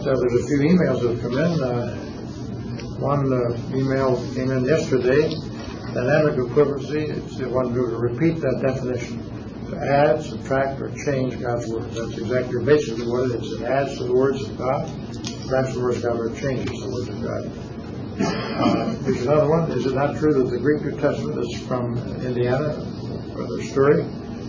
So there's a few emails that have come in. One email came in yesterday. Dynamic equivalency, they wanted to repeat that definition. To add, subtract, or change God's words. That's exactly basically what it is. It adds to the words of God, subtracts the words of God, or changes the words of God. Here's another one. Is it not true that the Greek New Testament is from Indiana, Brother Story?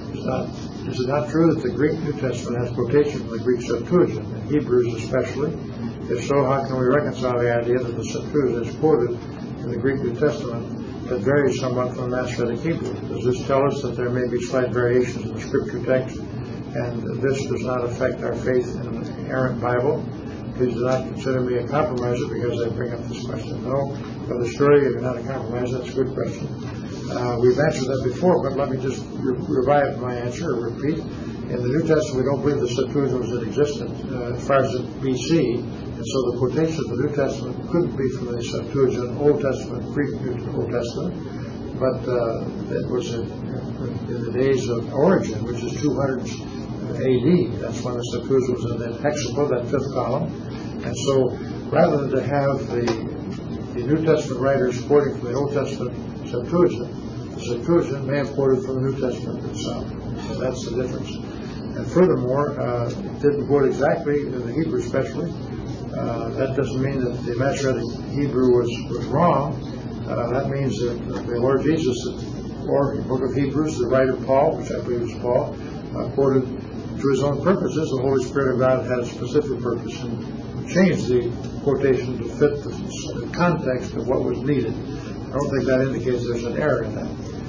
Is it not true that the Greek New Testament has quotation from the Greek Septuagint, in Hebrews especially? If so, how can we reconcile the idea that the Septuagint is quoted in the Greek New Testament that varies somewhat from Masoretic Hebrew? Does this tell us that there may be slight variations in the scripture text, and this does not affect our faith in the inerrant Bible? Please do not consider me a compromiser because I bring up this question. No, for the story, you're not a compromiser. That's a good question. We've answered that before, but let me just revive my answer or repeat. In the New Testament, we don't believe the Septuagint was in existence as far as BC, and so the quotation of the New Testament couldn't be from the Septuagint, Old Testament, Greek Old Testament, but it was in the days of Origen, which is 200 AD. That's when the Septuagint was in the hexapla, that fifth column. And so, rather than to have the New Testament writers quoting from the Old Testament Septuagint, the Septuagint may have quoted from the New Testament itself. So that's the difference. And furthermore, it didn't quote exactly in the Hebrew especially. That doesn't mean that the Masoretic Hebrew was wrong. That means that the Lord Jesus, or the book of Hebrews, the writer Paul, which I believe is Paul, quoted to his own purposes. The Holy Spirit of God had a specific purpose and changed the quotation to fit the context of what was needed. I don't think that indicates there's an error in that.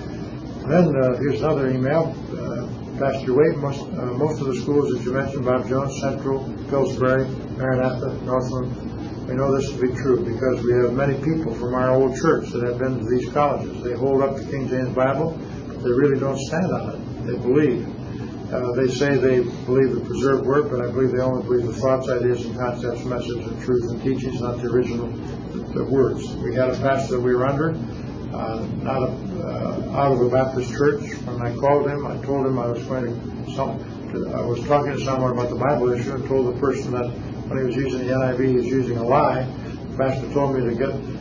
Then here's another email. Pastor Wade, most of the schools that you mentioned, Bob Jones, Central, Pillsbury, Maranatha, Northland, we know this to be true because we have many people from our old church that have been to these colleges. They hold up the King James Bible, but they really don't stand on it. They believe. They say they believe the preserved word, but I believe they only believe the thoughts, ideas, and concepts, message, and truth and teachings, not the original the words. We had a pastor that we were under, out of a Baptist church. When I called him, I told him I was talking to someone about the Bible issue and told the person that when he was using the NIV, he was using a lie. The pastor told me to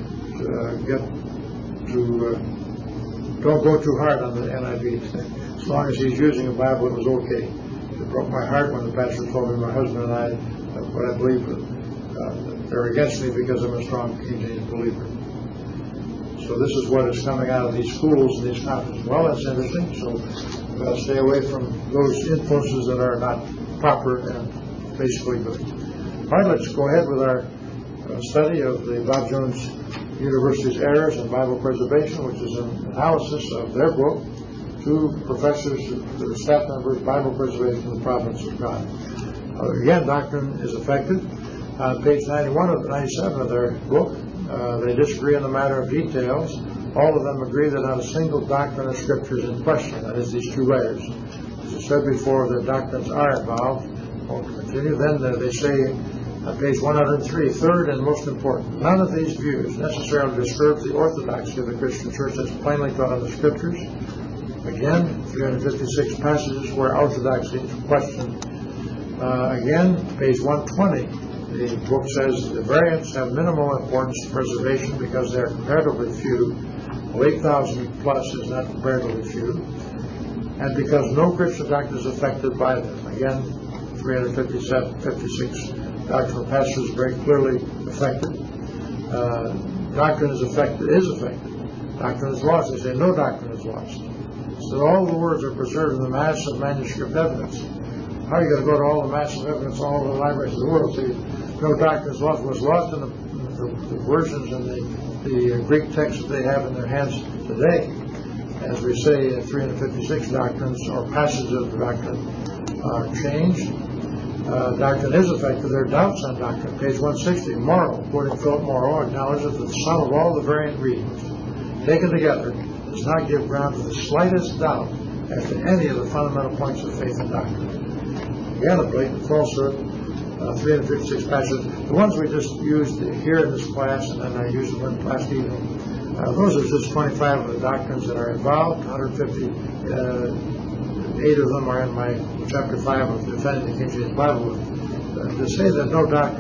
don't go too hard on the NIV. As long as he's using a Bible, it was okay. It broke my heart when the pastor told me my husband and I, what I believe, they're against me because I'm a strong King James believer. So this is what is coming out of these schools and these conferences. Well, that's interesting. So stay away from those influences that are not proper and basically good. All right, let's go ahead with our study of the Bob Jones University's Errors in Bible Preservation, which is an analysis of their book, two professors, the staff members, Bible Preservation in the Providence of God. Again, doctrine is affected. On page 91 of 97 of their book, they disagree on the matter of details. All of them agree that not a single doctrine of Scripture is in question. That is, these two writers. As I said before, their doctrines are involved. I'll continue. Then they say on page 103, third and most important, none of these views necessarily disturb the orthodoxy of the Christian church as plainly taught in the Scriptures. Again, 356 passages where orthodoxy is questioned. Again, page 120. The book says the variants have minimal importance to preservation because they are comparatively few. Well, 8,000 plus is not comparatively few. And because no Christian doctrine is affected by them. Again, 356 doctrinal passages very clearly affected. Doctrine is affected. Doctrine is lost. They say no doctrine is lost. So all the words are preserved in the mass of manuscript evidence. How are you going to go to all the massive evidence, all over the libraries of the world? So no doctrine is lost. What's lost in the versions and the Greek texts that they have in their hands today. As we say, 356 doctrines or passages of the doctrine are changed. Doctrine is affected. There are doubts on doctrine. Page 160, Morrow, quoting Philip Morrow, acknowledges that the sum of all the variant readings taken together does not give ground to the slightest doubt as to any of the fundamental points of faith and doctrine. Again, a blatant falsehood, 356 passages. The ones we just used here in this class, and then I used them in last evening, those are just 25 of the doctrines that are involved. 150, 8 of them are in my chapter 5 of Defending the King James Bible. To say that no doctrine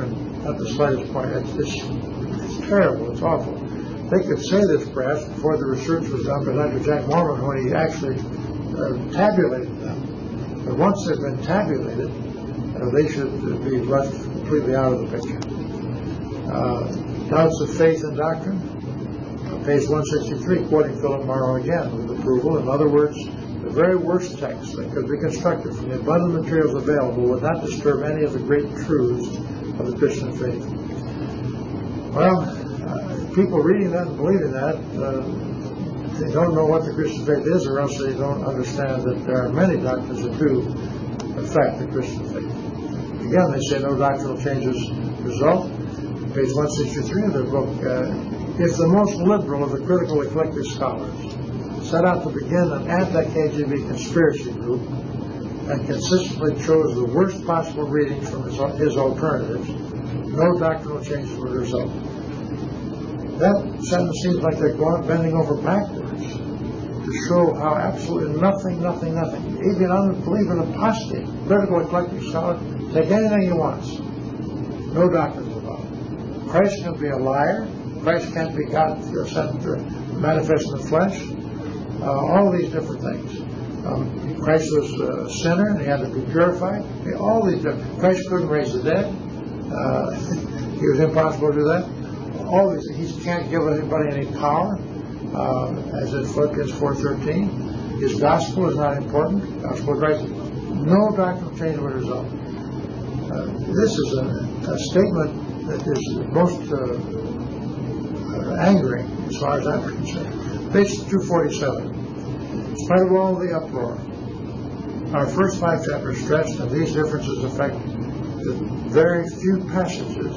not the slightest point. It's terrible. It's awful. They could say this perhaps before the research was done by Dr. Jack Mormon when he actually tabulated them. But once they've been tabulated, they should be left completely out of the picture. Doubts of faith and doctrine. Page 163, quoting Philip Morrow again with approval. In other words, the very worst text that could be constructed from the abundant materials available would not disturb any of the great truths of the Christian faith. Well, people reading that and believing that, they don't know what the Christian faith is, or else they don't understand that there are many doctrines that do affect the Christian faith. Again, they say no doctrinal changes result. Page 163 of their book, if the most liberal of the critical eclectic scholars set out to begin an anti-KGB conspiracy group and consistently chose the worst possible readings from his alternatives, no doctrinal changes would result. That sentence seems like they're bending over backwards to show how absolutely nothing, even unbelieving apostate, critical eclectic scholar, take anything he wants. No doctrines about it. Christ can be a liar. Christ can't be God sent to manifest in the flesh. All these different things. Christ was a sinner and he had to be purified. All these different. Christ couldn't raise the dead. He was impossible to do that. All these. He can't give anybody any power, as in Philippians 4:13. His gospel is not important. Gospel of Christ. No doctrinal change would result. This is a statement that is most angering as far as I'm concerned. Page 247. In spite of all the uproar, our first 5 chapters stressed that these differences affect the very few passages,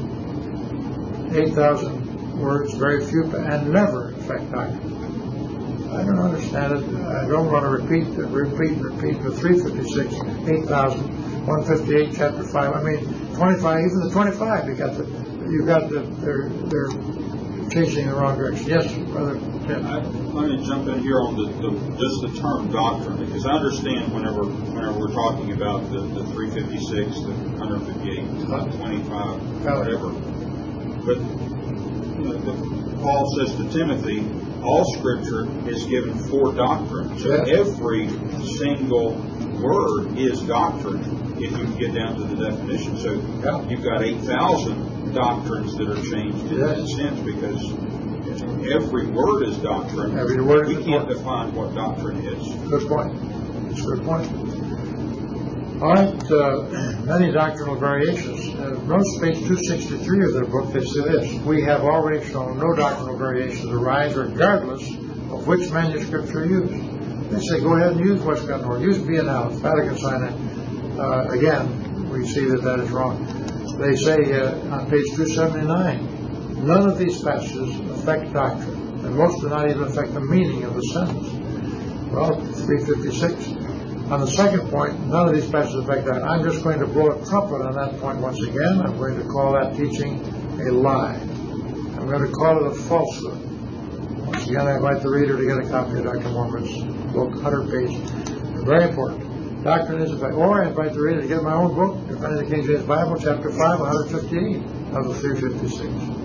8,000 words, very few, and never affect doctrine. I don't understand it. I don't want to repeat the 356, 8,000, 158, chapter 5. I mean, 25, even the 25, they're chasing in the wrong direction. Yes, Brother Tim. Let me jump in here on just the term doctrine, because I understand whenever we're talking about the 356, the 158, the 25, whatever. But Paul says to Timothy, all Scripture is given for doctrine. So every single word is doctrine if you get down to the definition. So you've got 8,000 doctrines that are changed in that sense, because every word is doctrine. Every word we can't define what doctrine is. Good point. That's a good point. All right, many doctrinal variations. Notice page 263 of their book, they say this: we have already shown no doctrinal variations arise regardless of which manuscripts are used. They say go ahead and use Westcott North, use B&L, Vatican Sinai. Again, we see that is wrong. They say on page 279, none of these passages affect doctrine, and most do not even affect the meaning of the sentence. Well, 356. On the second point, none of these passages affect doctrine. I'm just going to blow a trumpet on that point once again. I'm going to call that teaching a lie. I'm going to call it a falsehood. Once again, I invite the reader to get a copy of Dr. Mormon's book, 100 pages. Very important. Doctrine is effect. Or I invite the reader to get my own book, Defending the King James Bible, chapter 5, 158 of the 356.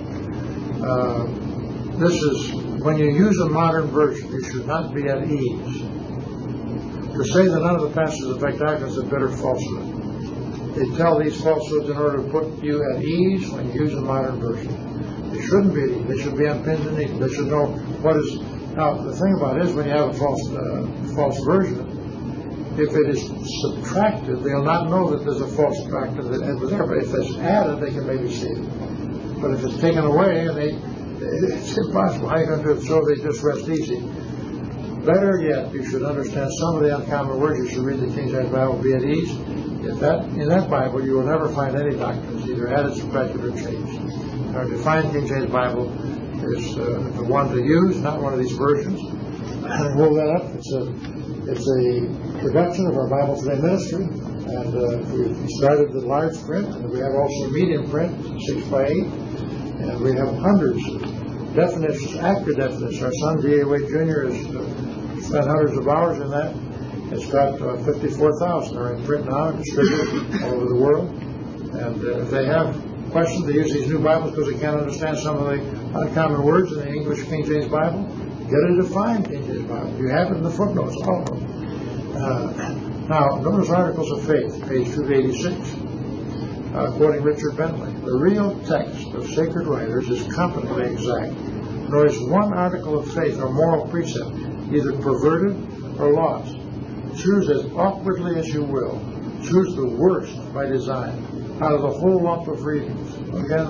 This is, when you use a modern version, you should not be at ease. To say that none of the passages affect doctrine is a bitter falsehood. They tell these falsehoods in order to put you at ease when you use a modern version. They shouldn't be at ease. They should be on pins and needles. They should know what is. Now, the thing about it is, when you have a false version, if it is subtracted, they'll not know that there's a false doctrine that was there. But if it's added, they can maybe see it. But if it's taken away, it's impossible. How are you going to do it so they just rest easy? Better yet, you should understand some of the uncommon words. You should read the King James Bible, be at ease. In that Bible, you will never find any doctrines either added, subtracted, or changed. Our defined King James Bible is the one to use, not one of these versions. And hold that up. It's a production of our Bible Today ministry, and we started the large print, and we have also medium print, 6x8, and we have hundreds of definitions, accurate definitions. Our son, D.A. Wade Jr., has spent hundreds of hours in that. It's got 54,000 are in print now and distributed all over the world. And if they have questions. They use these new Bibles because they can't understand some of the uncommon words in the English King James Bible. Get a defined King James Bible. You have it in the footnotes, all of them. Now, notice Articles of Faith, page 286, quoting Richard Bentley. The real text of sacred writers is competently exact, nor is one article of faith or moral precept either perverted or lost. Choose as awkwardly as you will. Choose the worst by design out of the whole lump of readings. Again,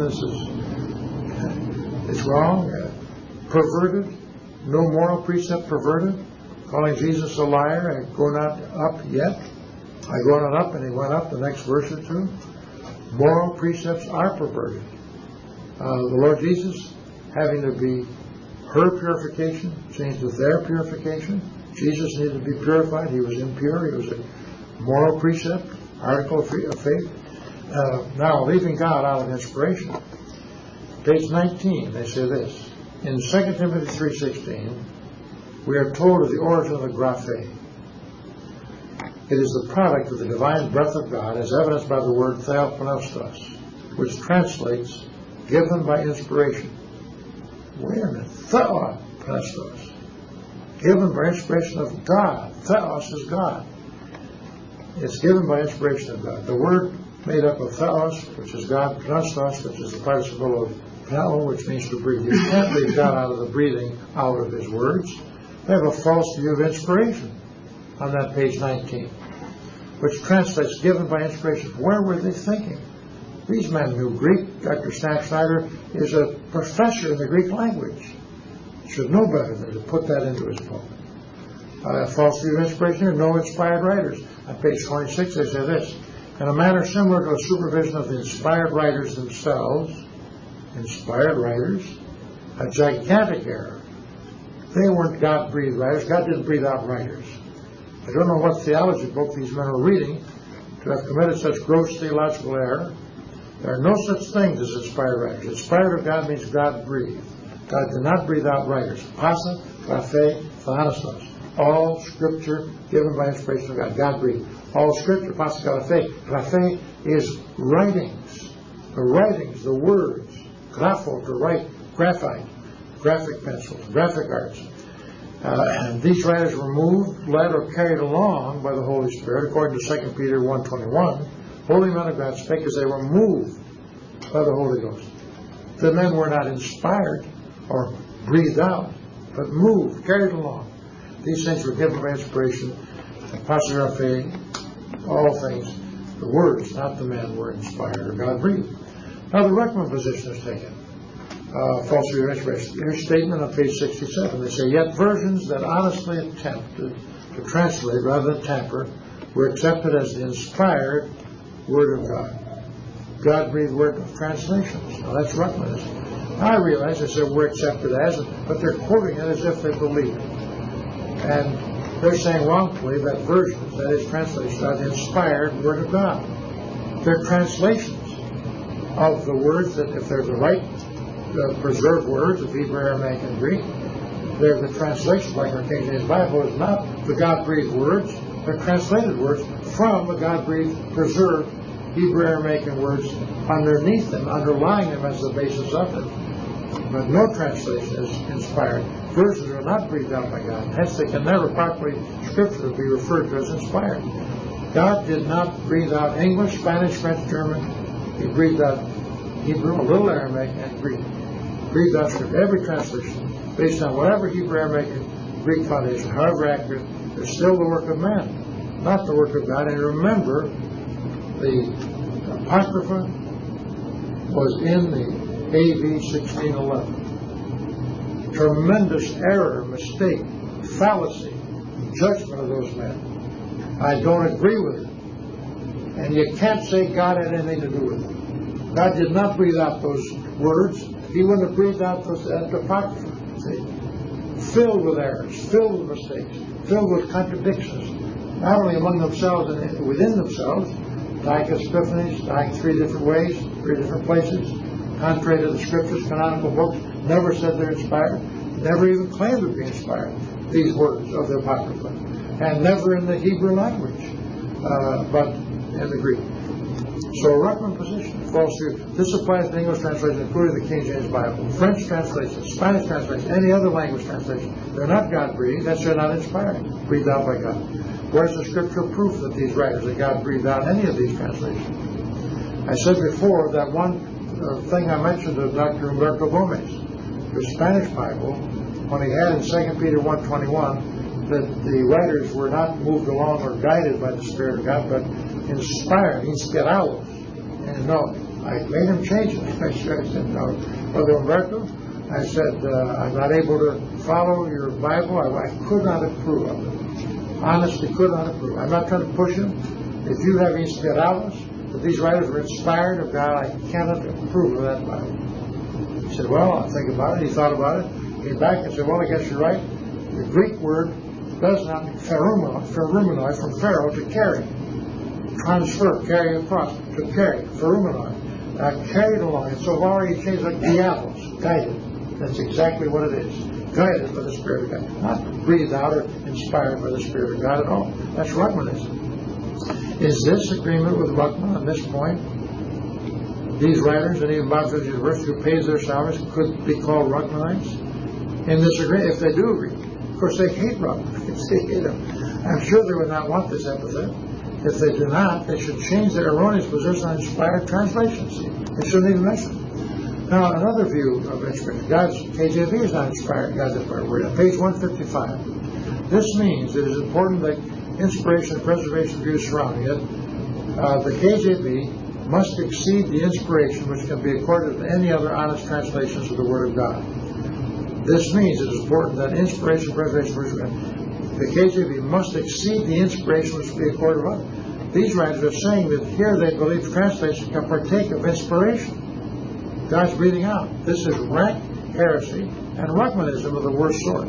it's wrong. Perverted, no moral precept perverted. Calling Jesus a liar and go not up yet. I go not up, and he went up the next verse or two. Moral precepts are perverted. The Lord Jesus, having to be her purification, changed to their purification. Jesus needed to be purified. He was impure. He was a moral precept, article of faith. Now, leaving God out of inspiration. Page 19, they say this. In 2 Timothy 3:16, we are told of the origin of the graphe. It is the product of the divine breath of God, as evidenced by the word theopneustos, which translates given by inspiration. Wait a minute. Theopneustos. Given by inspiration of God. Theos is God. It's given by inspiration of God. The word made up of theos, which is God, pneustos, which is the participle of pneu, which means to breathe. You can't leave God out of the breathing out of his words. They have a false view of inspiration on that page 19, which translates given by inspiration. Where were they thinking? These men knew Greek. Dr. Snap Schneider is a professor in the Greek language. Should know better than to put that into his book. False view of inspiration and no inspired writers. On page 26 they say this. In a manner similar to a supervision of the inspired writers themselves, inspired writers, a gigantic error. They weren't God-breathed writers. God didn't breathe out writers. I don't know what theology book these men were reading to have committed such gross theological error. There are no such things as inspired writers. Inspired of God means God-breathed. God did not breathe out writers. Pasa, graphe, theopneustos. All Scripture given by inspiration of God. God-breathed. All Scripture, pasa, graphe is writings. The writings, the words. Grapho, to write, graphite. Graphic pencils, graphic arts. And these writers were moved, led, or carried along by the Holy Spirit, according to 2 Peter 1:21. Holy men of God spake as they were moved by the Holy Ghost. The men were not inspired or breathed out, but moved, carried along. These things were given by inspiration, apostrophe, all things. The words, not the men, were inspired or God-breathed. Now the Ruckman position is taken. False view of inspiration. Here's a statement on page 67. They say, yet versions that honestly attempted to translate rather than tamper were accepted as the inspired Word of God. God-breathed word of translations. Now that's Ruckmanism. I realize they said we're accepted as, but they're quoting it as if they believe it. And they're saying wrongfully that versions, that is translations, are the inspired Word of God. They're translations of the words that, if they're the right preserved words of Hebrew, Aramaic, and Greek, they're the translations, like our King James Bible is not the God-breathed words, they're translated words from the God-breathed, preserved Hebrew, Aramaic, and words underneath them, underlying them as the basis of it. But no translation is inspired. Verses are not breathed out by God. Hence, they can never properly, Scripture be referred to as inspired. God did not breathe out English, Spanish, French, German. He breathed out Hebrew, a little Aramaic, and Greek. Breathed out Scripture. Every translation, based on whatever Hebrew, Aramaic, and Greek foundation, however accurate, is still the work of man, not the work of God. And remember, the Apocrypha was in the AV 1611. Tremendous error, mistake, fallacy, judgment of those men. I don't agree with it. And you can't say God had anything to do with it. God did not breathe out those words. He wouldn't have breathed out those Apocrypha. See? Filled with errors, filled with mistakes, filled with contradictions, not only among themselves and within themselves. Antiochus Epiphanes, dying 3 different ways, 3 different places, contrary to the Scriptures, canonical books, never said they're inspired, never even claimed to be inspired, these words of the Apocrypha, and never in the Hebrew language, but in the Greek. So a Ruckman position. falls through. This applies to English translation, including the King James Bible, French translation, Spanish translation, any other language translation. They're not God-breathed. That's they're not inspired, breathed out by God. Where's the scriptural proof that these writers, that God breathed out any of these translations? I said before that one thing I mentioned of Dr. Humberto Gomez, the Spanish Bible, when he had in 2 Peter 1:21, that the writers were not moved along or guided by the Spirit of God, but inspired, inspirados. And no, I made him change it. I said, no, Brother Humberto, I said, I'm not able to follow your Bible. I could not approve of it. Honestly, could not approve. I'm not trying to push him. If you have inspirados, that these writers were inspired of God, I cannot approve of that Bible. He said, well, I'll think about it. He thought about it. Came back and said, well, I guess you're right. The Greek word does not mean pherumenoi, from pharaoh, to carry. Transfer, carry across, to carry, pherumenoi. Carried along. And so I've already changed like diabolos, guided. That's exactly what it is. Guided by the Spirit of God. Not breathed out or inspired by the Spirit of God at all. That's Ruckmanism. Is this agreement with Ruckman on this point? These writers, and even Bob Jones University, who pays their salaries, could be called Ruckmanites? In this agreement, if they do agree. Of course, they hate Ruckman. They hate him. I'm sure they would not want this epithet. If they do not, they should change their erroneous position on inspired translations. They shouldn't even mention it. Now, another view of inspiration. God's KJV is not inspired. God's inspired word. On page 155. This means it is important that inspiration and preservation views surrounding it. The KJV must exceed the inspiration which can be accorded to any other honest translations of the Word of God. This means it is important that inspiration, preservation, the KJV must exceed the inspiration which can be accorded to others. These writers are saying that here they believe translation can partake of inspiration. God's breathing out. This is rank heresy and Ruckmanism of the worst sort.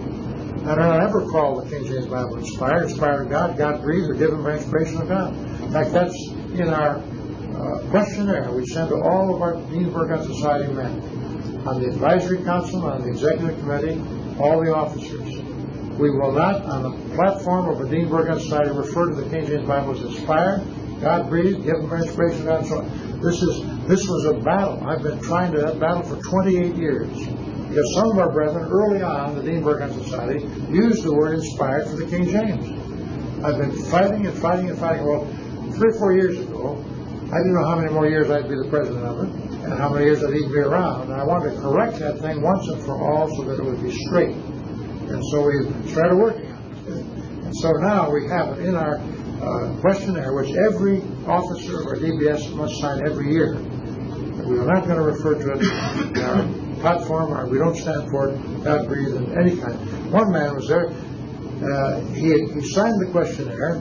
I don't ever call the King James Bible inspired of God, God breathed, or given by inspiration of God. In fact, that's in our questionnaire we send to all of our Dean Burgon Society men, on the advisory council, on the executive committee, all the officers. We will not, on the platform of a Dean Burgon Society, refer to the King James Bible as inspired, God breathed, given by inspiration of God, and so on. This was a battle. I've been trying to that battle for 28 years. Because some of our brethren early on, the Dean Burgon Society, used the word inspired for the King James. I've been fighting and fighting and fighting. Well, 3 or 4 years ago, I didn't know how many more years I'd be the president of it, and how many years I'd even be around. And I wanted to correct that thing once and for all so that it would be straight. And so we started working on it. And so now we have it in our questionnaire, which every officer of our DBS must sign every year. We are not going to refer to it in our platform, or we don't stand for it, God breathed in any kind. One man was there, he signed the questionnaire.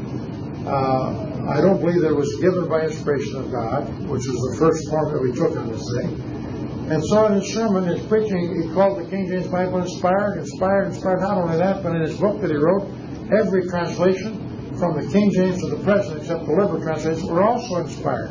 I don't believe that it was given by inspiration of God, which was the first form that we took on this thing. And so in his sermon, his preaching, he called the King James Bible inspired. Not only that, but in his book that he wrote, every translation from the King James to the present, except the liberal translations, were also inspired.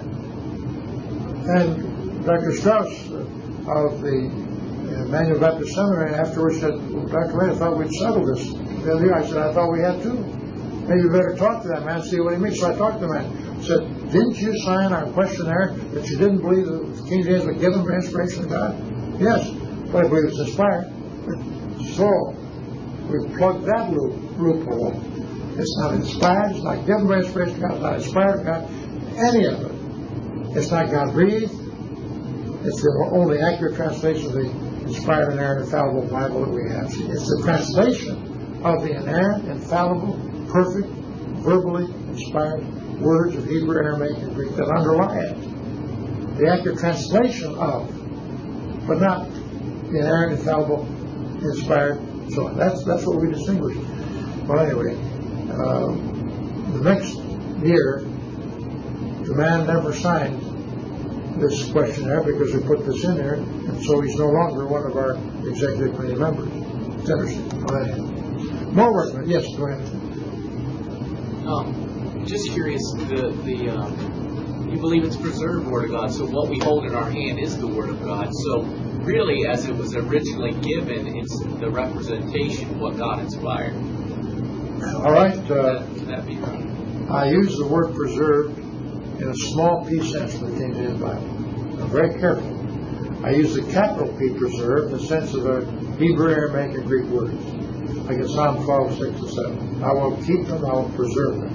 And Dr. Strauss of the Emmanuel Baptist Seminary afterwards said, well, Dr. Ray, I thought we'd settled this. I said, I thought we had too. Maybe you better talk to that man, see what he means. So I talked to the man. I said, didn't you sign our questionnaire that you didn't believe that the King James was given by inspiration of God? Yes, but I believe it's inspired. So we plugged that loophole. It's not inspired, it's not given by inspiration of God, it's not inspired of God, any of it. It's not God breathed. It's the only accurate translation of the inspired, inerrant, infallible Bible that we have. It's the translation of the inerrant, infallible, perfect, verbally inspired words of Hebrew, Aramaic, and Greek that underlie it. The accurate translation of, but not the inerrant, infallible, inspired, so on. That's what we distinguish. Well, anyway, the next year, the man never signed this questionnaire because we put this in there, and so he's no longer one of our executive committee members. It's interesting. Go ahead. More work. Yes, go ahead. Just curious, you believe it's preserved Word of God, so what we hold in our hand is the Word of God. So really, as it was originally given, it's the representation of what God inspired. All right. Can that be right? I use the word preserved in a small p sense for the King James Bible. I'm very careful. I use the capital P preserve in the sense of the Hebrew, Aramaic, and Greek words. Like in Psalm 12, 6 and 7. I will keep them, I will preserve them.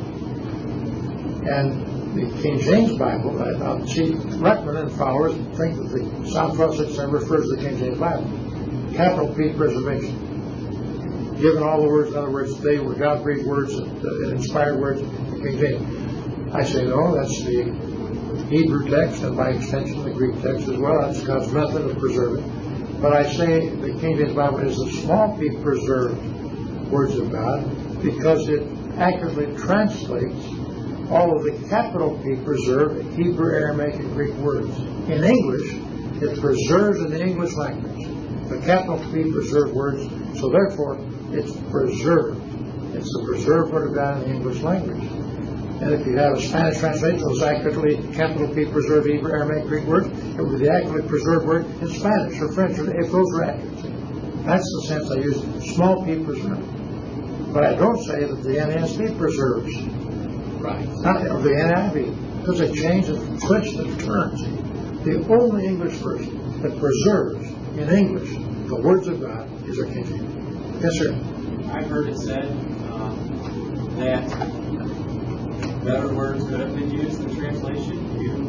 And the King James Bible, I'll see Ruckman and followers think that the Psalm 12, 6 and 7 refers to the King James Bible. Capital P preservation. Given all the words, in other words, they were God-breathed words, inspired words, the King James. I say, no, that's the Hebrew text, and by extension the Greek text as well. That's God's method of preserving. But I say the King James Bible is the small p preserved words of God because it accurately translates all of the capital P preserved Hebrew, Aramaic, and Greek words. In English, it preserves in the English language the capital P preserved words, so therefore it's preserved. It's the preserved word of God in the English language. And if you have a Spanish translation, it was accurately capital P preserved Hebrew, Aramaic, Greek words, it would be the accurately preserved word in Spanish or French, if those were accurate. That's the sense I use, small p preserved. But I don't say that the NASB preserves. Right. Not the NIV, because they change and twist and turns. The only English version that preserves in English the words of God is our King James. Yes, sir. I've heard it said that better words could have been used in translation.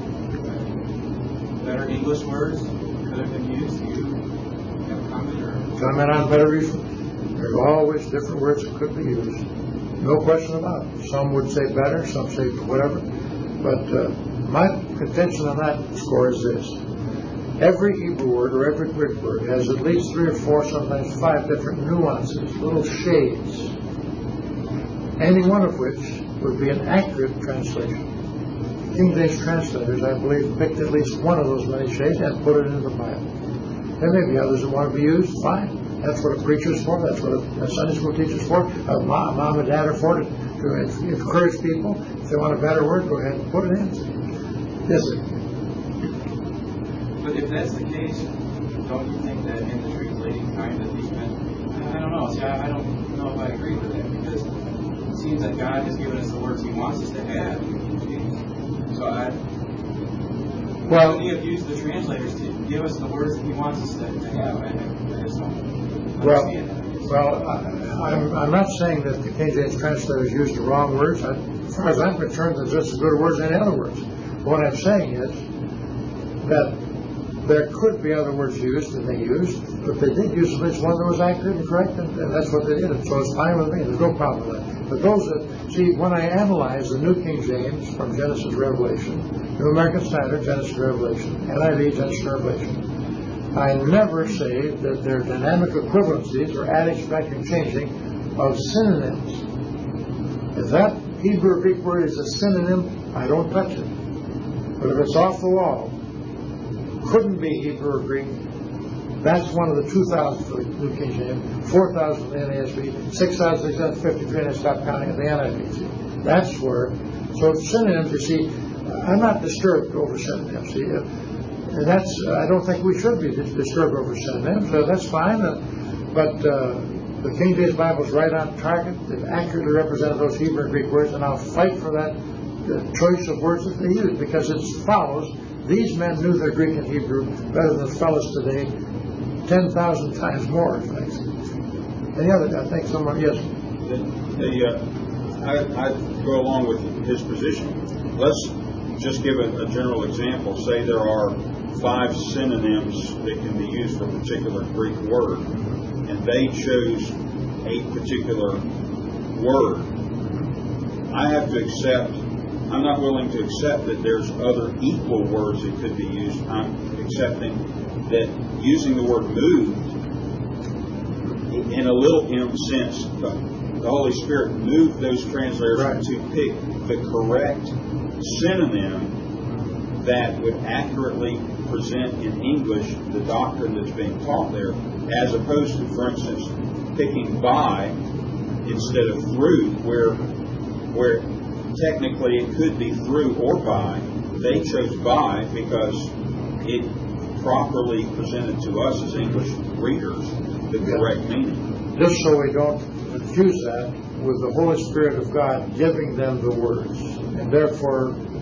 Better English words could have been used. You have a comment or comment on better reason? There's always different words that could be used. No question about it. Some would say better, some say whatever. But my contention on that score is this. Every Hebrew word or every Greek word has at least 3 or 4, sometimes 5 different nuances, little shades, any one of which would be an accurate translation. King James translators, I believe, picked at least one of those many shades and put it into the Bible. There may be others that want to be used, fine. That's what a preacher's for, that's what a Sunday school teacher's for, mom and dad are for, to encourage people. If they want a better word, go ahead and put it in. Yes, sir. But if that's the case, don't you think that in the translating time that these men, I don't know. See, I don't know if I agree with that, because it seems that God has given us the words He wants us to have in King James. So He have used the translators to give us the words that He wants us to have. I just don't understand that. Well, I'm not saying that the King James translators used the wrong words. As far as I'm concerned, they're just as good words as any other words. What I'm saying is that there could be other words used than they used, but they did use at least one that was accurate and correct, and that's what they did. So it's fine with me. There's no problem with that. But those that, see, when I analyze the New King James from Genesis to Revelation, New American Standard, Genesis to Revelation, NIV, Genesis to Revelation, I never say that they're dynamic equivalencies or adding, subtracting, changing of synonyms. If that Hebrew or Greek word is a synonym, I don't touch it. But if it's off the wall, couldn't be Hebrew or Greek, that's one of the 2,000 for the New King James, 4,000 for the NASB, 6,653, and I stopped counting at the NIV. That's where, so synonyms, you see, I'm not disturbed over synonyms. See, and that's, I don't think we should be disturbed over synonyms. That's fine. But the King James Bible is right on target. They've accurately represented those Hebrew and Greek words, and I'll fight for that choice of words that they use, because it follows. These men knew their Greek and Hebrew better than fellows today, 10,000 times more. Any other? I think someone, yes. I go along with his position. Let's just give a general example. Say there are 5 synonyms that can be used for a particular Greek word, and they chose a particular word. I have to accept. I'm not willing to accept that there's other equal words that could be used. I'm accepting that using the word moved, in a little sense, the Holy Spirit moved those translators to pick the correct synonym that would accurately present in English the doctrine that's being taught there, as opposed to, for instance, picking by instead of through, where technically it could be through or by. They chose by because it properly presented to us as English readers the correct meaning. Just so we don't confuse that with the Holy Spirit of God giving them the words. And therefore,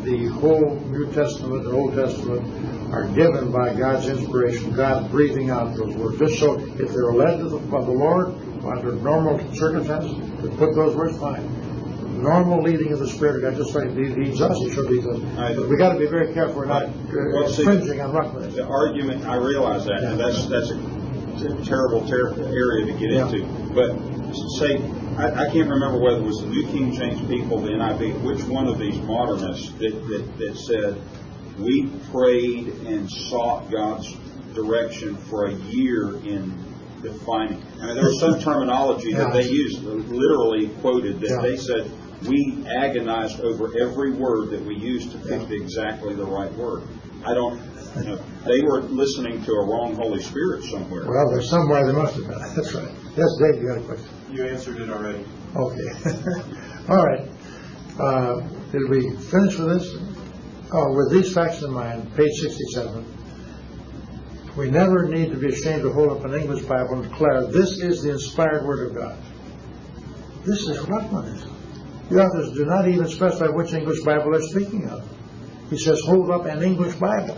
the whole New Testament and Old Testament are given by God's inspiration, God breathing out those words. Just so if they're led by the Lord under normal circumstances, to put those words, fine. Normal leading of the Spirit of God, just like He leads us, He should lead us. But we got to be very careful we're not infringing on Rockland. The argument, I realize that, and that's a terrible area to get into. But say, I can't remember whether it was the New King James people, the NIV, which one of these modernists that said, we prayed and sought God's direction for a year in defining. I mean, there was some terminology that they used, literally quoted, that they said, we agonized over every word that we used to pick exactly the right word. They were listening to a wrong Holy Spirit somewhere. Well, there's somewhere they must have been. That's right. Yes, Dave, you got a question? You answered it already. Okay. All right. Did we finish with this? Oh, with these facts in mind, page 67, we never need to be ashamed to hold up an English Bible and declare, this is the inspired Word of God. This is what one is. The authors do not even specify which English Bible they're speaking of. He says, hold up an English Bible.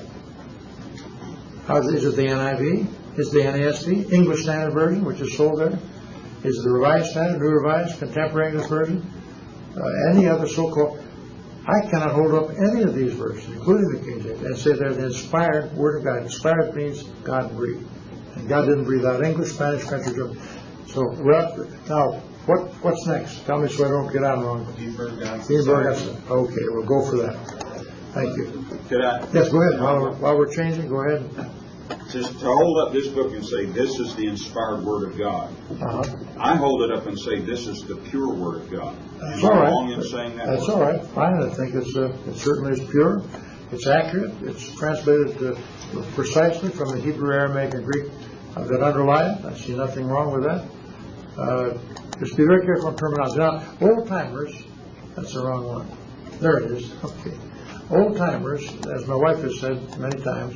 Is it the NIV? Is it the NASB? English Standard Version, which is sold there? Is it the Revised Standard, New Revised, Contemporary English Version? Any other so-called... I cannot hold up any of these verses, including the King James, and say they're the inspired Word of God. Inspired means God breathed. And God didn't breathe out English, Spanish, French, or German. So, now, what's next? Tell me so I don't get out wrong. Dean Burgon. Okay, we'll go for that. Thank you. Could I? Yes, go ahead. While we're changing, go ahead. Just to hold up this book and say, this is the inspired Word of God. I hold it up and say, this is the pure Word of God. That's all right. Wrong in saying that? That's all right. Fine. I think it certainly is pure. It's accurate. It's translated precisely from the Hebrew, Aramaic, and Greek that underlie it. I see nothing wrong with that. Just be very careful in terminology. Now, old-timers, that's the wrong one. There it is. Okay. Old-timers, as my wife has said many times,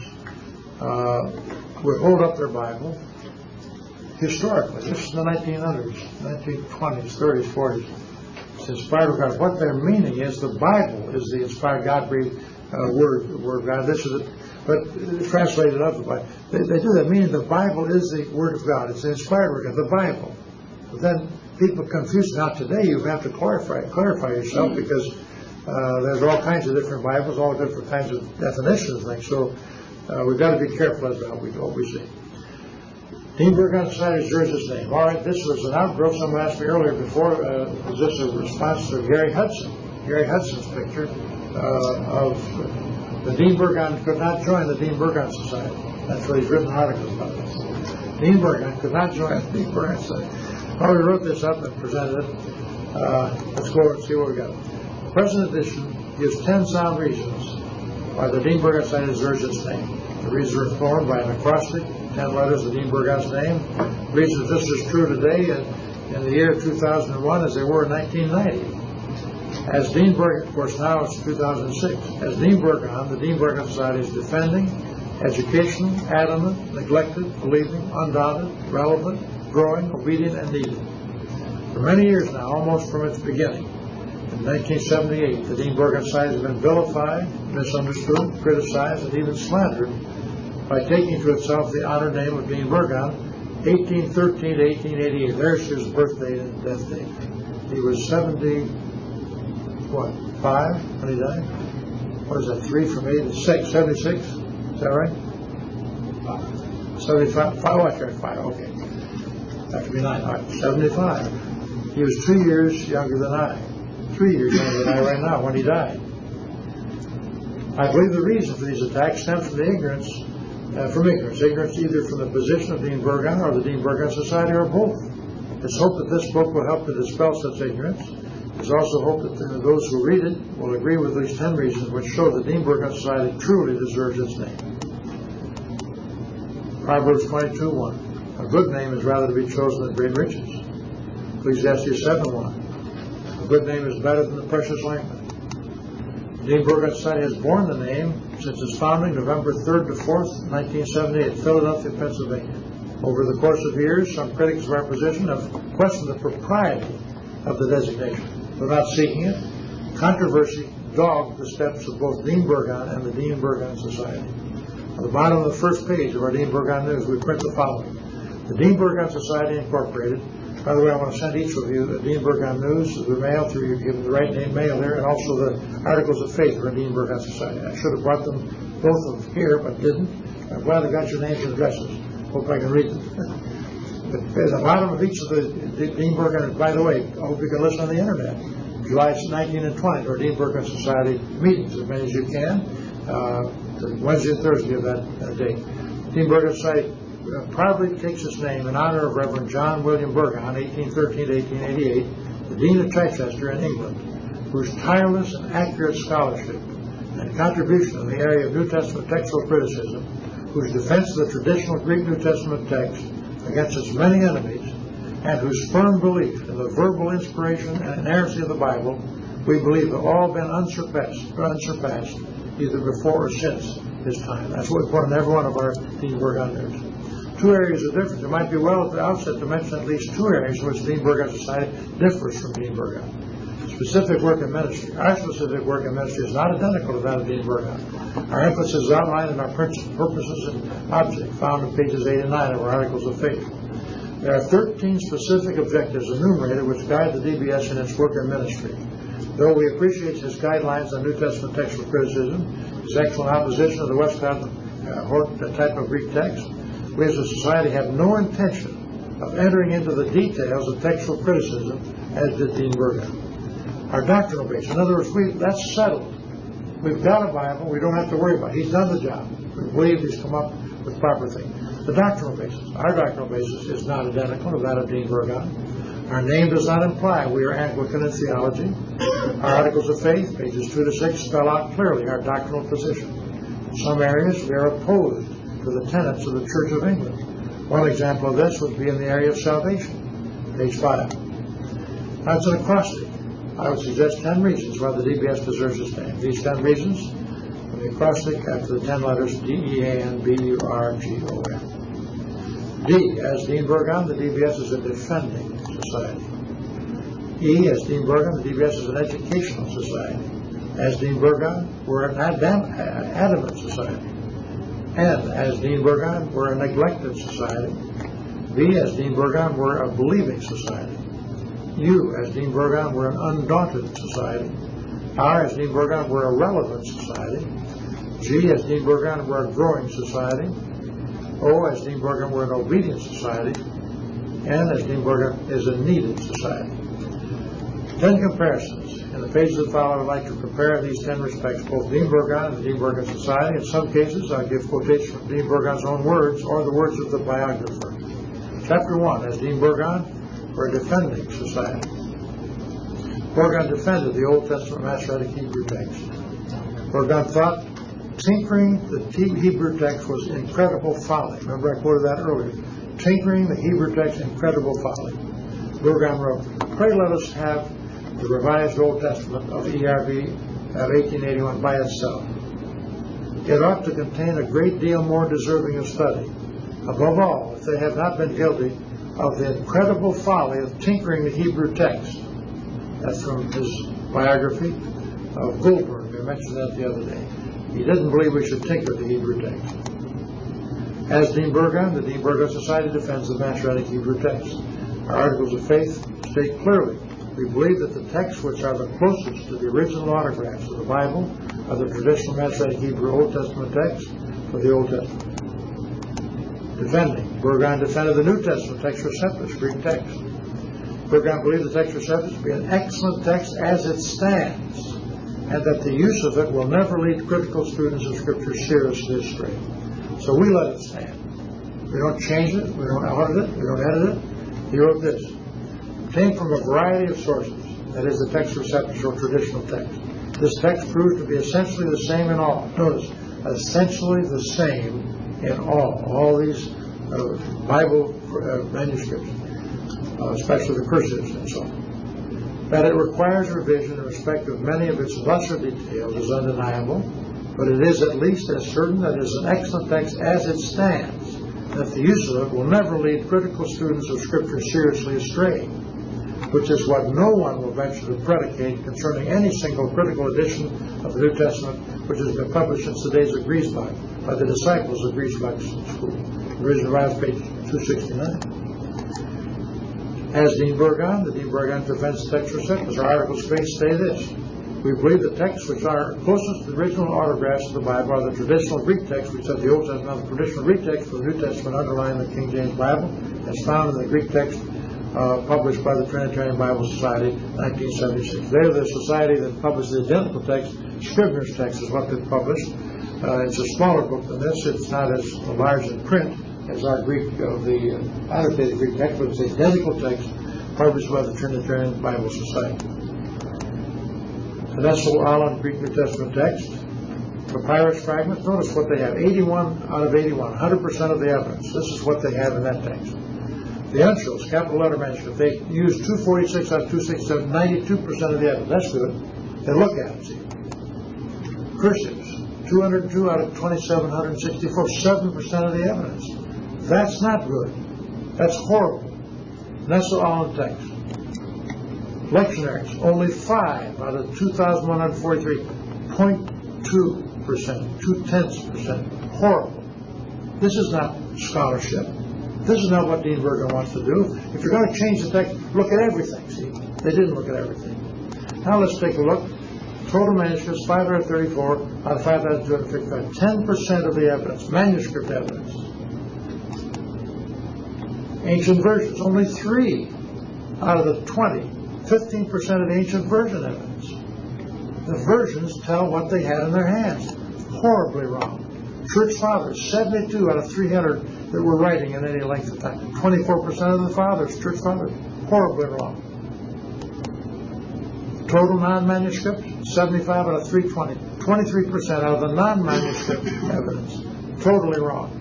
would hold up their Bible historically. This is the 1900s, 1920s, 30s, 40s. It's inspired of God. What their meaning is, the Bible is the inspired God-breathed word of God. This is it, but translated of the Bible. They do that, meaning the Bible is the Word of God. It's the inspired Word of God, the Bible. But then people confuse. Now today you have to clarify yourself, because there's all kinds of different Bibles, all different kinds of definitions and things. So we've got to be careful as to what we say. Dean Burgon Society deserves its name. All right, this was an outgrowth. Someone asked me earlier before, was this a response to Gary Hudson? Gary Hudson's picture of the Dean Burgon could not join the Dean Burgon Society. That's what he's written articles about this. Dean Burgon could not join the Dean Burgon Society. Well, we wrote this up and presented it. Let's go and see what we got. The present edition gives 10 sound reasons why the Dean Burgon Society deserves its name. The reasons are formed by an acrostic, 10 letters of Dean Burgon's name. Reasons this is true today in the year 2001 as they were in 1990. As Dean Burgon, of course now it's 2006, as Dean Burgon, the Dean Burgon Society is defending, educational, adamant, neglected, believing, undaunted, relevant, growing, obedient, and needed. For many years now, almost from its beginning, in 1978, the Dean Burgon Society has been vilified, misunderstood, criticized, and even slandered by taking to itself the honored name of Dean Burgon, 1813 to 1888. There's his birthday and death date. He was 75 when he died? What is that, 3 from 8 to 6, 76? Is that right? 75? Oh, that's right, 5, okay. That could be 9. All right, 75. He was 2 years younger than I. 3 years younger than I right now when he died. I believe the reason for these attacks stems from the ignorance either from the position of Dean Burgon or the Dean Burgon Society, or both. It's hoped that this book will help to dispel such ignorance. There's also hope that those who read it will agree with these 10 reasons which show that Dean Burgon Society truly deserves its name. Proverbs 22:1. A good name is rather to be chosen than great riches. Ecclesiastes 7:1. A good name is better than the precious ointment. Dean Burgon Society has borne the name since its founding, November 3rd to 4th, 1978, Philadelphia, Pennsylvania. Over the course of years, some critics of our position have questioned the propriety of the designation. Without seeking it, controversy dogged the steps of both Dean Burgon and the Dean Burgon Society. On the bottom of the first page of our Dean Burgon News, we print the following. The Dean Burgon Society Incorporated. By the way, I want to send each of you the Dean Burgon News, the mail through you, give them the right name mail there, and also the Articles of Faith for Dean Burgon Society. I should have brought them both of them here, but didn't. I'm glad I got your names and addresses. Hope I can read them. But at the bottom of each of the Dean Burgon, by the way, I hope you can listen on the internet. July 19 and 20, our Dean Burgon Society meetings, as many as you can, Wednesday and Thursday of that date. Dean Burgon Society proudly takes its name in honor of Reverend John William Burgon, 1813 to 1888, the Dean of Chichester in England, whose tireless and accurate scholarship and contribution in the area of New Testament textual criticism, whose defense of the traditional Greek New Testament text against its many enemies, and whose firm belief in the verbal inspiration and inerrancy of the Bible, we believe have all been unsurpassed either before or since his time. That's what we put in every one of our Dean Burgon News. Two areas of difference. It might be well at the outset to mention at least two areas in which Dean Burgon Society differs from Dean Burgon. Specific work and ministry. Our specific work and ministry is not identical to that of Dean Burgon. Our emphasis is outlined in our purposes and objects found in pages 8 and 9 of our Articles of Faith. There are 13 specific objectives enumerated which guide the DBS in its work and ministry. Though we appreciate his guidelines on New Testament textual criticism, his excellent opposition of the Westcott type of Greek text, we as a society have no intention of entering into the details of textual criticism as did Dean Burgon. Our doctrinal base, in other words, that's settled. We've got a Bible, we don't have to worry about it. He's done the job. We believe he's come up with proper things. The doctrinal basis, our doctrinal basis is not identical to that of Dean Burgon. Our name does not imply we are Anglican in theology. Our Articles of Faith, pages 2 to 6, spell out clearly our doctrinal position. In some areas, we are opposed to the tenets of the Church of England. One example of this would be in the area of salvation, page 5. Now, it's an acrostic. I would suggest 10 reasons why the DBS deserves its name. These 10 reasons, the acrostic after the 10 letters DEANBURGON. D, as Dean Burgon, the DBS is a defending society. E, as Dean Burgon, the DBS is an educational society. As Dean Burgon, we're an adamant society. N, as Dean Burgon, we're a neglected society. B, as Dean Burgon, we're a believing society. U, as Dean Burgon, we're an undaunted society. R, as Dean Burgon, we're a relevant society. G, as Dean Burgon, we're a growing society. O, as Dean Burgon, we're an obedient society. N, as Dean Burgon, is a needed society. 10 comparisons. In the pages that follow, I'd like to compare in these 10 respects both Dean Burgon and the Dean Burgon Society. In some cases, I'll give quotations from Dean Burgon's own words or the words of the biographer. Chapter 1, as Dean Burgon, we're a defending society. Burgon defended the Old Testament Masoretic Hebrew text. Burgon thought tinkering the Hebrew text was incredible folly. Remember I quoted that earlier. Tinkering the Hebrew text, incredible folly. Burgon wrote, "Pray let us have the Revised Old Testament of ERV of 1881 by itself. It ought to contain a great deal more deserving of study. Above all, if they have not been guilty of the incredible folly of tinkering the Hebrew text." That's from his biography of Goldberg. I mentioned that the other day. He didn't believe we should tinker the Hebrew text. As Dean Burgon, the Dean Burgon Society defends the Masoretic Hebrew text. Our Articles of Faith state clearly, we believe that the texts which are the closest to the original autographs of the Bible are the traditional Masoretic Hebrew Old Testament text for the Old Testament. Defending. Burgon defended the New Testament text Receptus, Greek text. Burgon believed the text Receptus to be an excellent text as it stands, and that the use of it will never lead critical students of Scripture seriously astray. So we let it stand. We don't change it, we don't audit it, we don't edit it. He wrote this. Obtained from a variety of sources, that is the text Receptus or traditional text. This text proved to be essentially the same in all. Notice, essentially the same in all these Bible manuscripts, especially the cursives and so on. That it requires revision in respect of many of its lesser details is undeniable, but it is at least as certain that it is an excellent text as it stands, that the use of it will never lead critical students of Scripture seriously astray. which is what no one will venture to predicate concerning any single critical edition of the New Testament which has been published since the days of Griesbach by the disciples of Griesbach's school. Original Rise, page 269. As Dean Burgon, the Dean Burgon Defense Text Receptors, our articles of faith say this: we believe the texts which are closest to the original autographs of the Bible are the traditional Greek texts, which have the Old Testament, the traditional Greek text for the New Testament underlying the King James Bible, as found in the Greek text published by the Trinitarian Bible Society, 1976. They're the society that published the identical text. Scribner's text is what they published. It's a smaller book than this. It's not as large in print as our Greek, the annotated Greek text, but it's the identical text published by the Trinitarian Bible Society. Cnesso Allen Greek New Testament text. Papyrus fragments. Notice what they have. 81 out of 81. 100% of the evidence. This is what they have in that text. The Uncials, capital letter manuscript, they use 246 out of 267, 92% of the evidence. That's good. They look at it, see. Cursives, 202 out of 2,764, 7% of the evidence. That's not good. That's horrible. Cnesso Allen text. Lectionaries, only 5 out of 2,143, 0.2%, 0.2%. Horrible. This is not scholarship. This is not what Dean Burgon wants to do. If you're going to change the text, look at everything, see. They didn't look at everything. Now let's take a look. Total manuscripts, 534 out of 5,255. 10% of the evidence, manuscript evidence. Ancient versions, only 3 out of the 20. 15% of the ancient version evidence. The versions tell what they had in their hands. Horribly wrong. Church fathers, 72 out of 300 that were writing in any length of time. 24% of the fathers, church fathers, horribly wrong. Total non-manuscript, 75 out of 320. 23% out of the non-manuscript evidence. Totally wrong.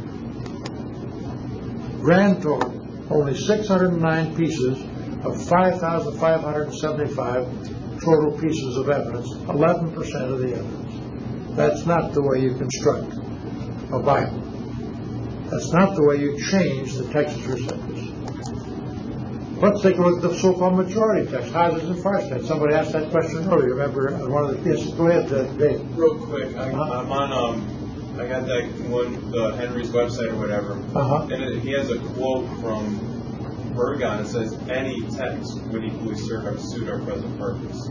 Grand total, only 609 pieces of 5,575 total pieces of evidence, 11% of the evidence. That's not the way you construct a Bible. That's not the way you change the Texas Receptors. Let's take a look at the so-called majority text, Hodges and Farstad. Somebody asked that question earlier. Remember one of the yes, go ahead, Dave. Real quick, I'm on I got that one, Henry's website or whatever, and he has a quote from Burgon. It says, "Any text would equally serve our suit our present purpose."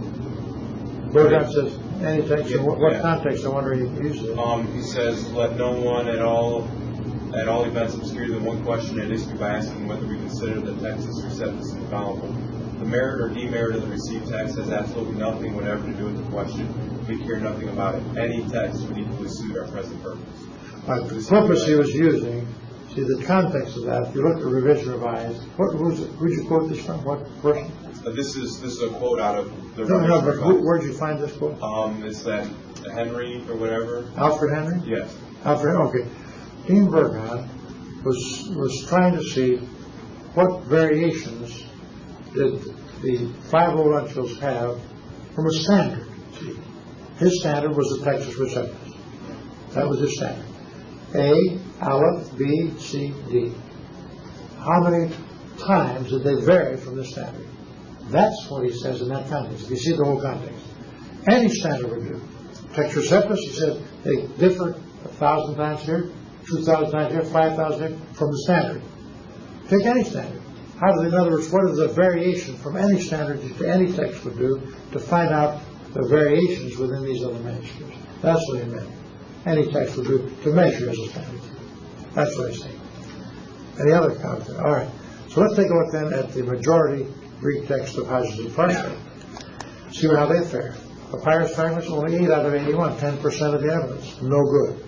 Burgon says any text. In what context? I wonder he uses it. He says, "Let no one at all events obscure the one question at issue by asking whether we consider the Texas Receptus infallible. The merit or demerit of the received text has absolutely nothing whatever to do with the question. We care nothing about it. Any text would equally suit our present purpose." The purpose he was using, see the context of that, if you look at Revision Revised, who'd you quote this from? What person? This is a quote out of the No, but where'd you find this quote? It's that Henry or whatever. Alfred Henry? Yes. Alfred, okay. Dean Burgon was trying to see what variations did the 5 old uncials have from a standard. See, his standard was the Texas Receptus. That was his standard. A, Aleph, B, C, D. How many times did they vary from the standard? That's what he says in that context. If you see the whole context, any standard would do. Texas Receptus, he said, they differ 1,000 times here, 2,000 times here, 5,000 here from the standard. Take any standard. In other words, what is the variation from any standard to any text would do to find out the variations within these other manuscripts? That's what he meant. Any text would do to measure as a standard. That's what he's saying. Any other comments? All right. So let's take a look then at the majority Greek text of Hodges and Farstad. See how they fare. Papyrus fragments, only 8 out of 81, 10% of the evidence. No good.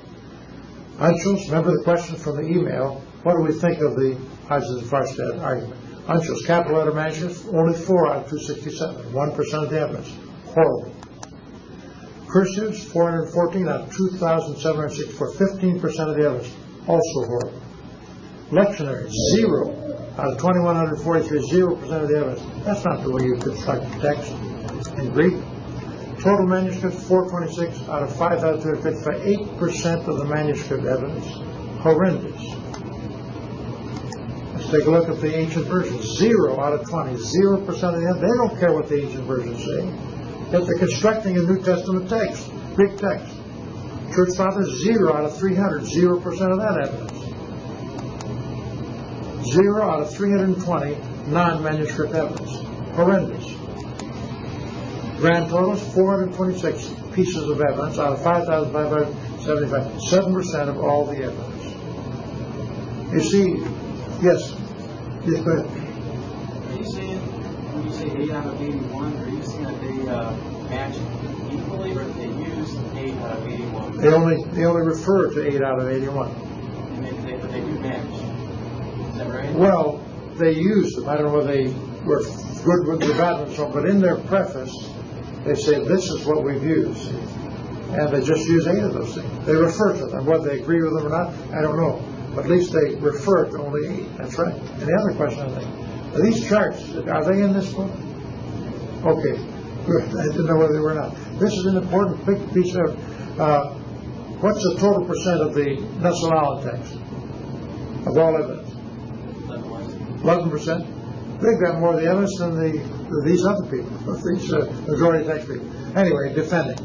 Uncials, remember the question from the email, what do we think of the Hodges and Farstad argument? Uncials, capital letter manuscripts, only 4 out of 267, 1% of the evidence. Horrible. Cursives, 414 out of 2,764, 15% of the evidence. Also horrible. Lectionaries, 0 out of 2,143, 0% of the evidence. That's not the way you construct the text in Greek. Total manuscripts, 426 out of 5,255, 8% of the manuscript evidence. Horrendous. Take a look at the ancient versions. 0 out of 20. 0% of them, they don't care what the ancient versions say. Yet they're constructing a New Testament text, Greek text. Church Fathers, 0 out of 300. 0% of that evidence. 0 out of 320 non-manuscript evidence. Horrendous. Grand totals, 426 pieces of evidence out of 5,575. 7% of all the evidence. You see, yes. Yes, go ahead. Are you saying, when you say 8 out of 81, are you saying that they match equally, or they use 8 out of 81? They only refer to 8 out of 81. But they do match. Is that right? Well, they use them. I don't know whether they were good with the bad ones, but in their preface, they say this is what we've used. And they just use 8 of those things. They refer to them. Whether they agree with them or not, I don't know. But at least they refer to only 8. That's right. And the other question, I think, are these charts, are they in this book? Okay. Good. I didn't know whether they were or not. This is an important big piece of, what's the total percent of the Nestle-Aland text? Of all evidence? 11%. They've got more of the evidence than these other people, these majority text people. Anyway, defending.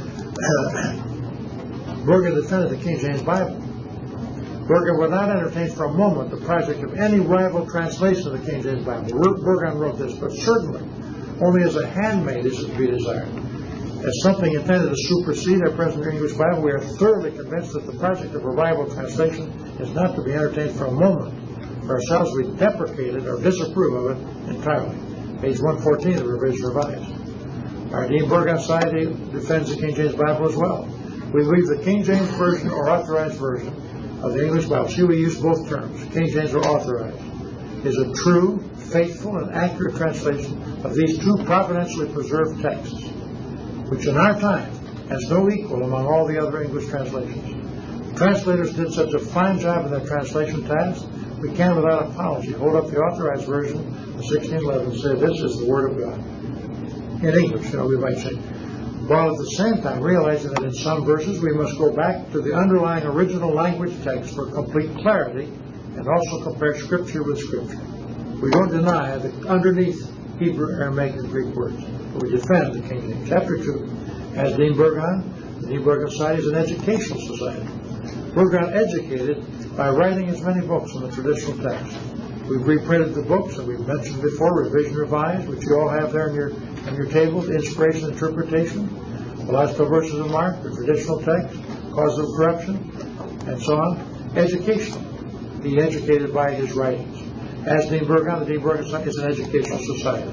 Burgon defended the King James Bible. Burgon would not entertain for a moment the project of any rival translation of the King James Bible. Burgon wrote this, but certainly only as a handmaid is it to be desired. As something intended to supersede our present English Bible, we are thoroughly convinced that the project of a rival translation is not to be entertained for a moment. For ourselves, we deprecated or disapprove of it entirely. Page 114 of the Revision Revised. Our Dean Burgon Society defends the King James Bible as well. We believe the King James Version or Authorized Version of the English Bible, see, we use both terms, King James or Authorized, is a true, faithful, and accurate translation of these two providentially preserved texts, which in our time has no equal among all the other English translations. Translators did such a fine job in their translation task, we can, without apology, hold up the Authorized Version of 1611 and say this is the Word of God. In English, we might say. While at the same time realizing that in some verses we must go back to the underlying original language text for complete clarity and also compare Scripture with Scripture. We don't deny the underneath Hebrew, Aramaic, and Greek words, but we defend the King James. Chapter 2, as Dean Burgon, the Dean Burgon Society is an educational society. Burgon educated by writing as many books on the traditional text. We've reprinted the books that we've mentioned before, Revision Revised, which you all have there in your tables, Inspiration, Interpretation, the last 12 verses of Mark, the traditional text, Cause of Corruption, and so on. Educational. He educated by his writings. As Dean Burgon, the Dean Burgon Society is an educational society.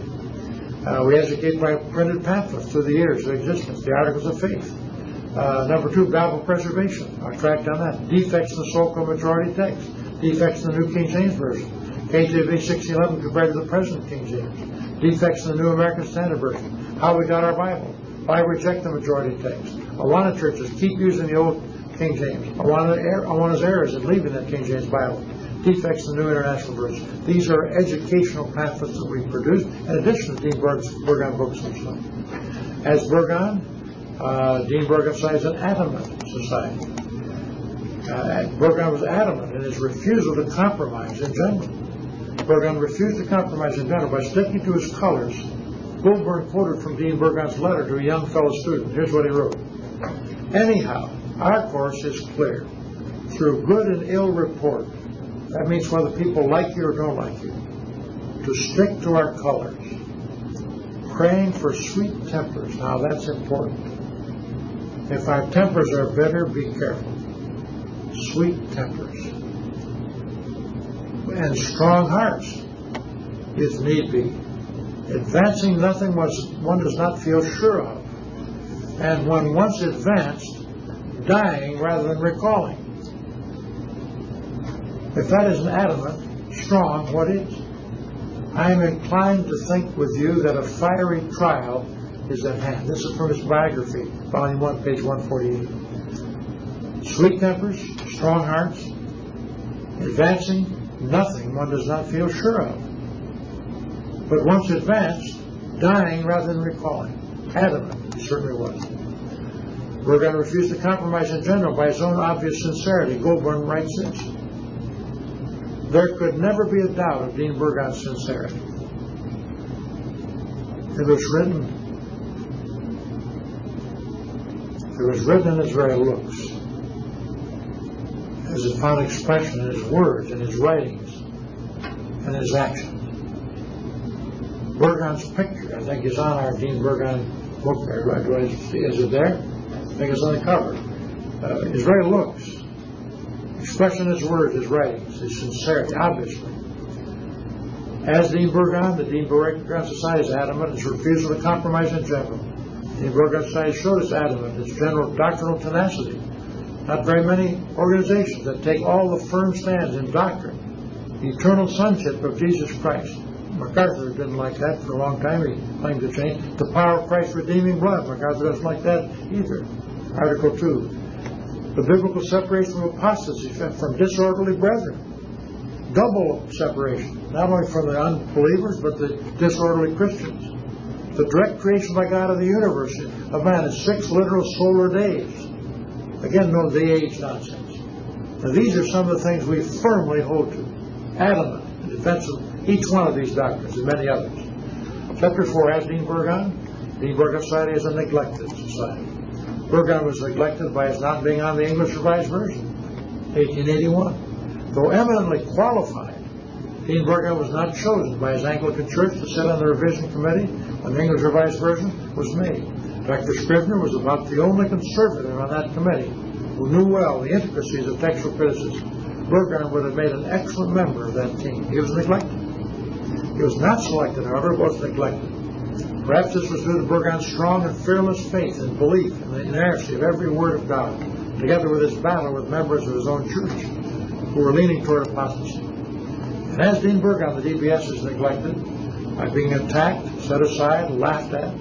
We educate by printed pamphlets through the years of existence, the Articles of Faith. Number 2, Bible preservation. Our tract on that. Defects in the so-called majority text. Defects in the New King James Version. KJV 1611 compared to the present King James. Defects in the New American Standard Version. How we got our Bible. Why reject the majority text. Awana churches keep using the old King James. Awana's errors in leaving that King James Bible. Defects in the New International Version. These are educational pamphlets that we produce, in addition to Dean Burgon books and stuff. As Burgon, Dean Burgon Society is an adamant society. Burgon was adamant in his refusal to compromise in general. Burgon refused to compromise in general by sticking to his colors. Goldburn quoted from Dean Burgon's letter to a young fellow student. Here's what he wrote. Anyhow, our course is clear. Through good and ill report, that means whether people like you or don't like you, to stick to our colors. Praying for sweet tempers. Now that's important. If our tempers are bitter, be careful. Sweet tempers. And strong hearts, if need be. Advancing nothing one does not feel sure of. And when once advanced, dying rather than recalling. If that isn't adamant, strong, what is? I am inclined to think with you that a fiery trial is at hand. This is from his biography, Volume 1, page 148. Sweet tempers, strong hearts, advancing nothing one does not feel sure of. But once advanced, dying rather than recalling. Adamant, he certainly was. Burgon refused to compromise in general by his own obvious sincerity. Goldburn writes this. there could never be a doubt of Dean Burgon's sincerity. It was written in his very looks, as it found expression in his words, in his writings, and his actions. Burgon's picture, I think, is on our Dean Burgon book there. Is it there? I think it's on the cover. His very looks, expression in his words, his writings, his sincerity, obviously. As Dean Burgon, the Dean Burgon Society is adamant in its refusal to compromise in general. Dean Burgon Society showed its adamant its general doctrinal tenacity. Not very many organizations that take all the firm stands in doctrine, the eternal sonship of Jesus Christ. MacArthur didn't like that for a long time. He claimed to change. The power of Christ's redeeming blood. MacArthur doesn't like that either. Article 2. The biblical separation from apostasy, from disorderly brethren. Double separation. Not only from the unbelievers, but the disorderly Christians. The direct creation by God of the universe of man is 6 literal solar days. Again, no the age nonsense. Now, these are some of the things we firmly hold to. Adamant in defense of each one of these doctrines and many others. Chapter 4 has Dean Burgon. Dean Burgon Society is a neglected society. Burgon was neglected by his not being on the English Revised Version, 1881. Though eminently qualified, Dean Burgon was not chosen by his Anglican Church to sit on the revision committee when the English Revised Version was made. Dr. Scribner was about the only conservative on that committee who knew well the intricacies of textual criticism. Burgon would have made an excellent member of that team. He was neglected. He was not selected, however, was neglected. Perhaps this was due to Burgon's strong and fearless faith and belief in the inerrancy of every word of God, together with his battle with members of his own church who were leaning toward apostasy. And as Dean Burgon, the DBS is neglected by being attacked, set aside, laughed at.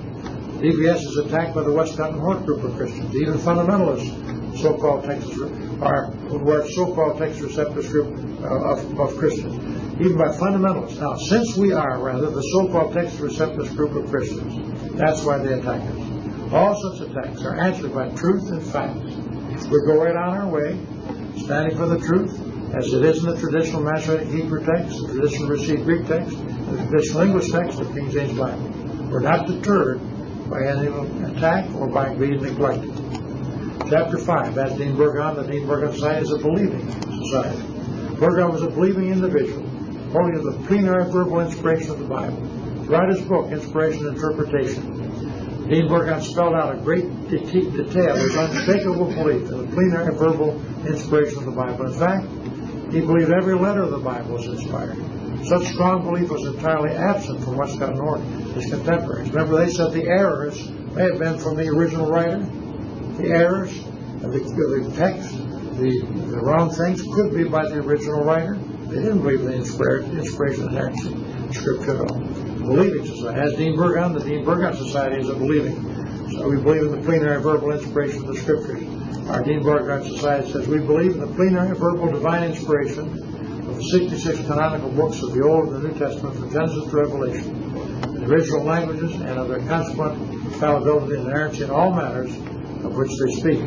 DBS is attacked by the West Cotton Hort group of Christians, even fundamentalists, so-called Texas, who are so-called Texas receptors group of Christians, even by fundamentalists. Now, since we are, rather, the so-called Texas receptors group of Christians, that's why they attack us. All such attacks are answered by truth and facts. We go right on our way, standing for the truth, as it is in the traditional Masoretic Hebrew text, the traditional received Greek text, and the traditional English text of King James Bible. We're not deterred by any attack or by being neglected. Chapter 5 has Dean Burgon. The Dean Burgon Society is a believing society. Burgon was a believing individual, holding to the plenary verbal inspiration of the Bible. To write his book, Inspiration and Interpretation, Dean Burgon spelled out a great detail his unshakable belief in the plenary verbal inspiration of the Bible. In fact, he believed every letter of the Bible was inspired. Such strong belief was entirely absent from West Cotton Hort, his contemporaries. Remember, they said the errors may have been from the original writer. The errors of the text, the wrong things, could be by the original writer. They didn't believe in the inspiration of Scripture at all. Believing society. As Dean Burgon, the Dean Burgon Society is a believing. So we believe in the plenary verbal inspiration of the Scriptures. Our Dean Burgon Society says we believe in the plenary verbal divine inspiration of the 66 canonical books of the Old and the New Testament from Genesis to Revelation, in the original languages and of their consequent infallibility and inerrancy in all matters of which they speak.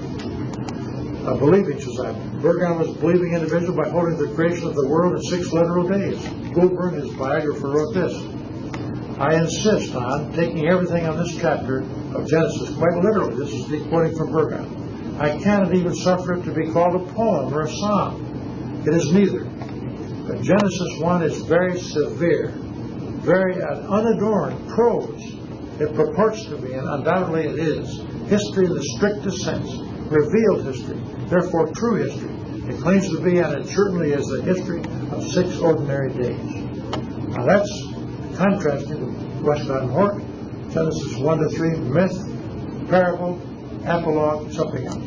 A believing society. Burgon was a believing individual by holding the creation of the world in 6 literal days. Goulburn, his biographer, wrote this: I insist on taking everything on this chapter of Genesis quite literally. This is the quoting from Burgon. I cannot even suffer it to be called a poem or a song. It is neither. But Genesis 1 is very severe, very unadorned prose. It purports to be, and undoubtedly it is, history in the strictest sense, revealed history, therefore true history. It claims to be, and it certainly is, the history of 6 ordinary days. Now that's contrasting to West Cotton Hort, Genesis 1 to 3, myth, parable, epilogue, something else.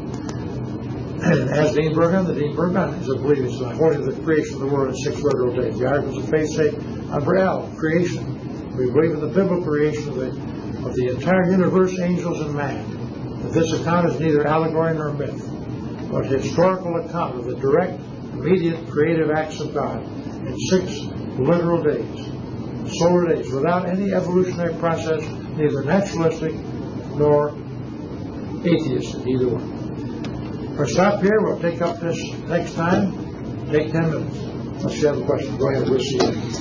And as Dean Burgon, the Dean Burgon is a believing society, holding the creation of the world in 6 literal days. The Articles of Faith say, under L, creation. We believe in the biblical creation of the entire universe, angels, and man. That this account is neither allegory nor myth, but a historical account of the direct, immediate, creative acts of God in 6 literal days, solar days, without any evolutionary process, neither naturalistic nor atheistic, either one. We'll stop here. We'll take up this next time. Take 10 minutes. Unless you have a question, go ahead. We'll see.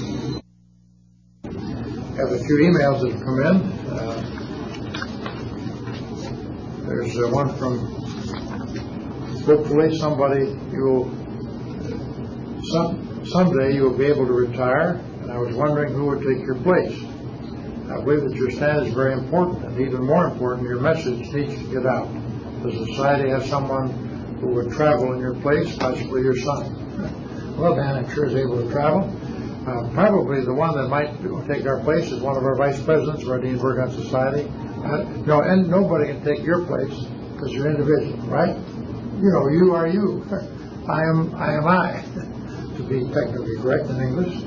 Have a few emails that have come in. There's one from, hopefully someday you'll be able to retire, and I was wondering who would take your place. I believe that your stand is very important, and even more important, your message needs to get out. Does society have someone who would travel in your place, possibly your son? Well, Dan, I'm sure is able to travel. Probably the one that might take our place is one of our vice presidents of our Dean Burgon Society. No, and nobody can take your place because you're individual, right? You know, you are you. I am I, to be technically correct in English.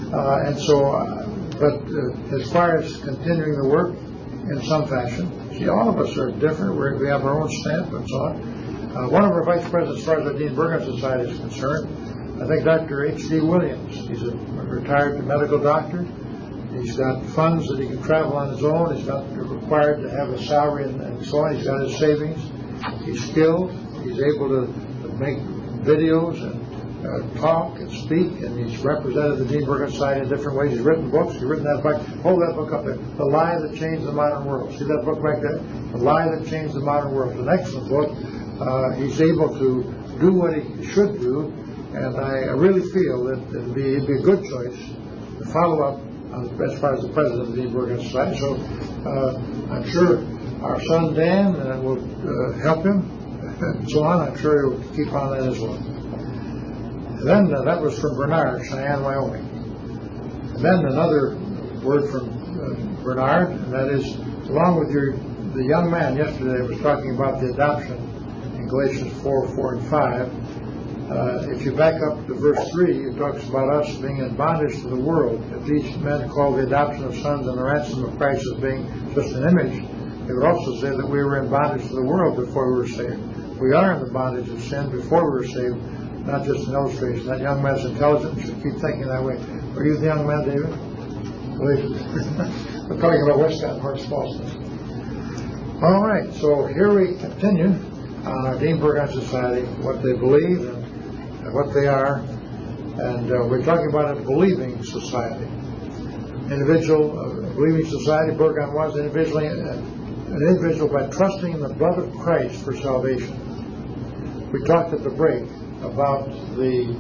But as far as continuing the work in some fashion, see, all of us are different. We have our own stamp and so on. One of our vice presidents, as far as the Dean Burgon Society is concerned, I think Dr. H.D. Williams. He's a retired medical doctor. He's got funds that he can travel on his own. He's not required to have a salary and so on. He's got his savings. He's skilled. He's able to make videos and talk and speak, and he's represented the Dean Burgon Society in different ways. He's written books. He's written that book. Hold that book up there. The Lie That Changed the Modern World. See that book back there? The Lie That Changed the Modern World. It's an excellent book. He's able to do what he should do, and I really feel that it'd be a good choice to follow up as far as the president of the Dean Burgon Society. So I'm sure our son Dan will help him, and so on. I'm sure he'll keep on that as well. And then that was from Bernard, Cheyenne, Wyoming. And then another word from Bernard, and that is, along with the young man yesterday was talking about the adoption in Galatians 4 and 5. If you back up to verse 3, it talks about us being in bondage to the world. If these men call the adoption of sons and the ransom of Christ as being just an image, they would also say that we were in bondage to the world before we were saved. We are in the bondage of sin before we were saved, not just an illustration. That young man's intelligent, should keep thinking that way. Are you the young man, David? We're talking about Westcott and Horace Falls. All right, so here we continue on our Dean Burgon Society, what they believe and what they are, and we're talking about a believing society. Believing society, Burgon was an individual by trusting in the blood of Christ for salvation. We talked at the break about the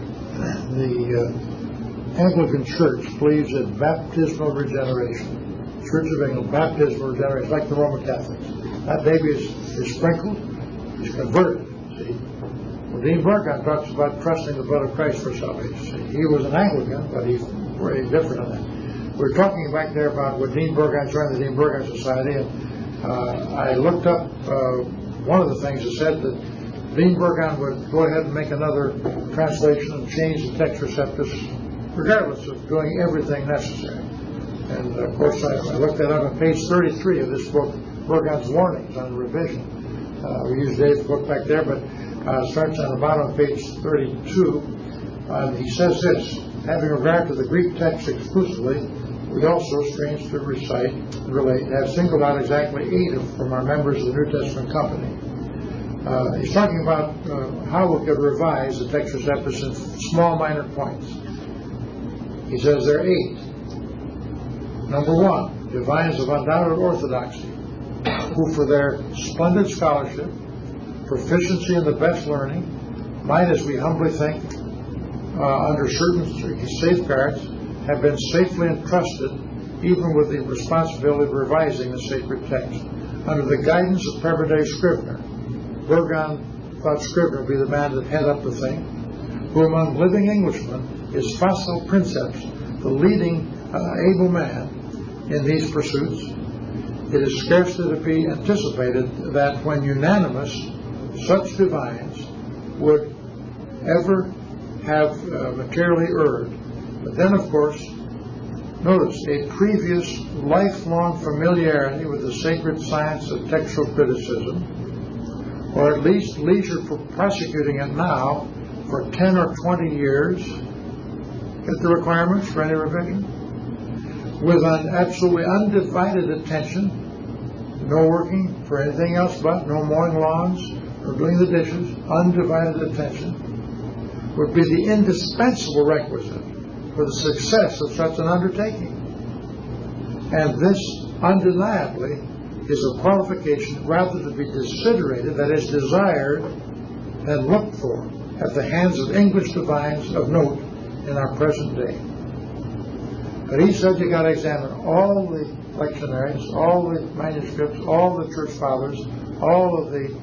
Anglican Church believes in baptismal regeneration. Church of England, baptismal regeneration, like the Roman Catholics. That baby is sprinkled, he's converted. See? Well, Dean Burgon talks about trusting the blood of Christ for salvation. See? He was an Anglican, but he's very different on that. We're talking back there about when Dean Burgon joined the Dean Burgon Society, and I looked up one of the things that said that Dean Burgon would go ahead and make another translation and change the text receptus, regardless of doing everything necessary. And of course, I looked that up on page 33 of this book, Burgon's Warnings on Revision. We used Dave's book back there, but it starts on the bottom of page 32. He says this: having regard to the Greek text exclusively, we also, strange to relate, have singled out exactly 8 from our members of the New Testament Company. He's talking about how we could revise the text receptus in small minor points. He says there are 8. Number 1, divines of undoubted orthodoxy, who for their splendid scholarship, proficiency in the best learning, might, as we humbly think, under certain safeguards, have been safely entrusted even with the responsibility of revising the sacred text. Under the guidance of Presbyterian Scrivener, Burgon thought Scrivener would be the man that head up the thing, who among living Englishmen is Facile Princeps, the leading able man in these pursuits. It is scarcely to be anticipated that when unanimous, such divines would ever have materially erred. But then, of course, notice a previous lifelong familiarity with the sacred science of textual criticism, or at least leisure for prosecuting it now for 10 or 20 years, get the requirements for any revision, with an absolutely undivided attention, no working for anything else but, no mowing lawns or doing the dishes, undivided attention, would be the indispensable requisite for the success of such an undertaking. And this undeniably is a qualification rather to be desiderated, that is desired and looked for at the hands of English divines of note in our present day. But he said you got to examine all the lectionaries, all the manuscripts, all the church fathers, all of the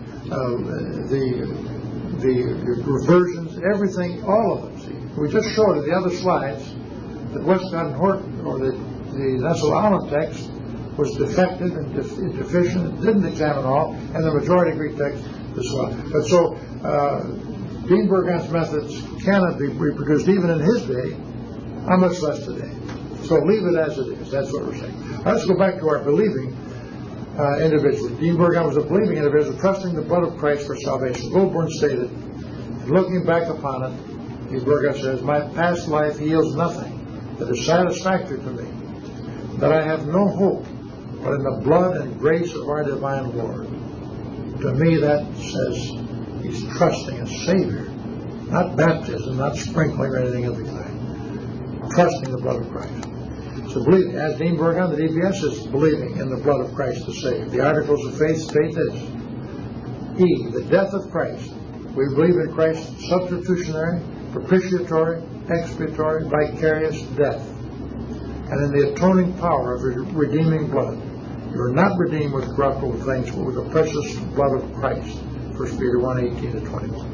reversions, everything, all of them. See, we just showed in the other slides that Westcott and Horton, or the Nestle Aland text, was defective and deficient, didn't examine all, and the majority Greek text as well. But so Dean Burgon's methods cannot be reproduced even in his day, how much less today. So leave it as it is. That's what we're saying. Let's go back to our believing individuals. Dean Burgon was a believing individual, trusting the blood of Christ for salvation. Goldborn stated, looking back upon it, Dean Burgon says, my past life yields nothing that is satisfactory to me, that I have no hope but in the blood and grace of our divine Lord. To me, that says he's trusting a Savior, not baptism, not sprinkling or anything of the kind. Trusting the blood of Christ. So believing, as Dean Burgon, the DBS is believing in the blood of Christ to save. The Articles of Faith state this: E, the death of Christ. We believe in Christ's substitutionary, propitiatory, expiatory, vicarious death, and in the atoning power of the redeeming blood. You are not redeemed with corruptible things, but with the precious blood of Christ. 1 Peter 1:18-21.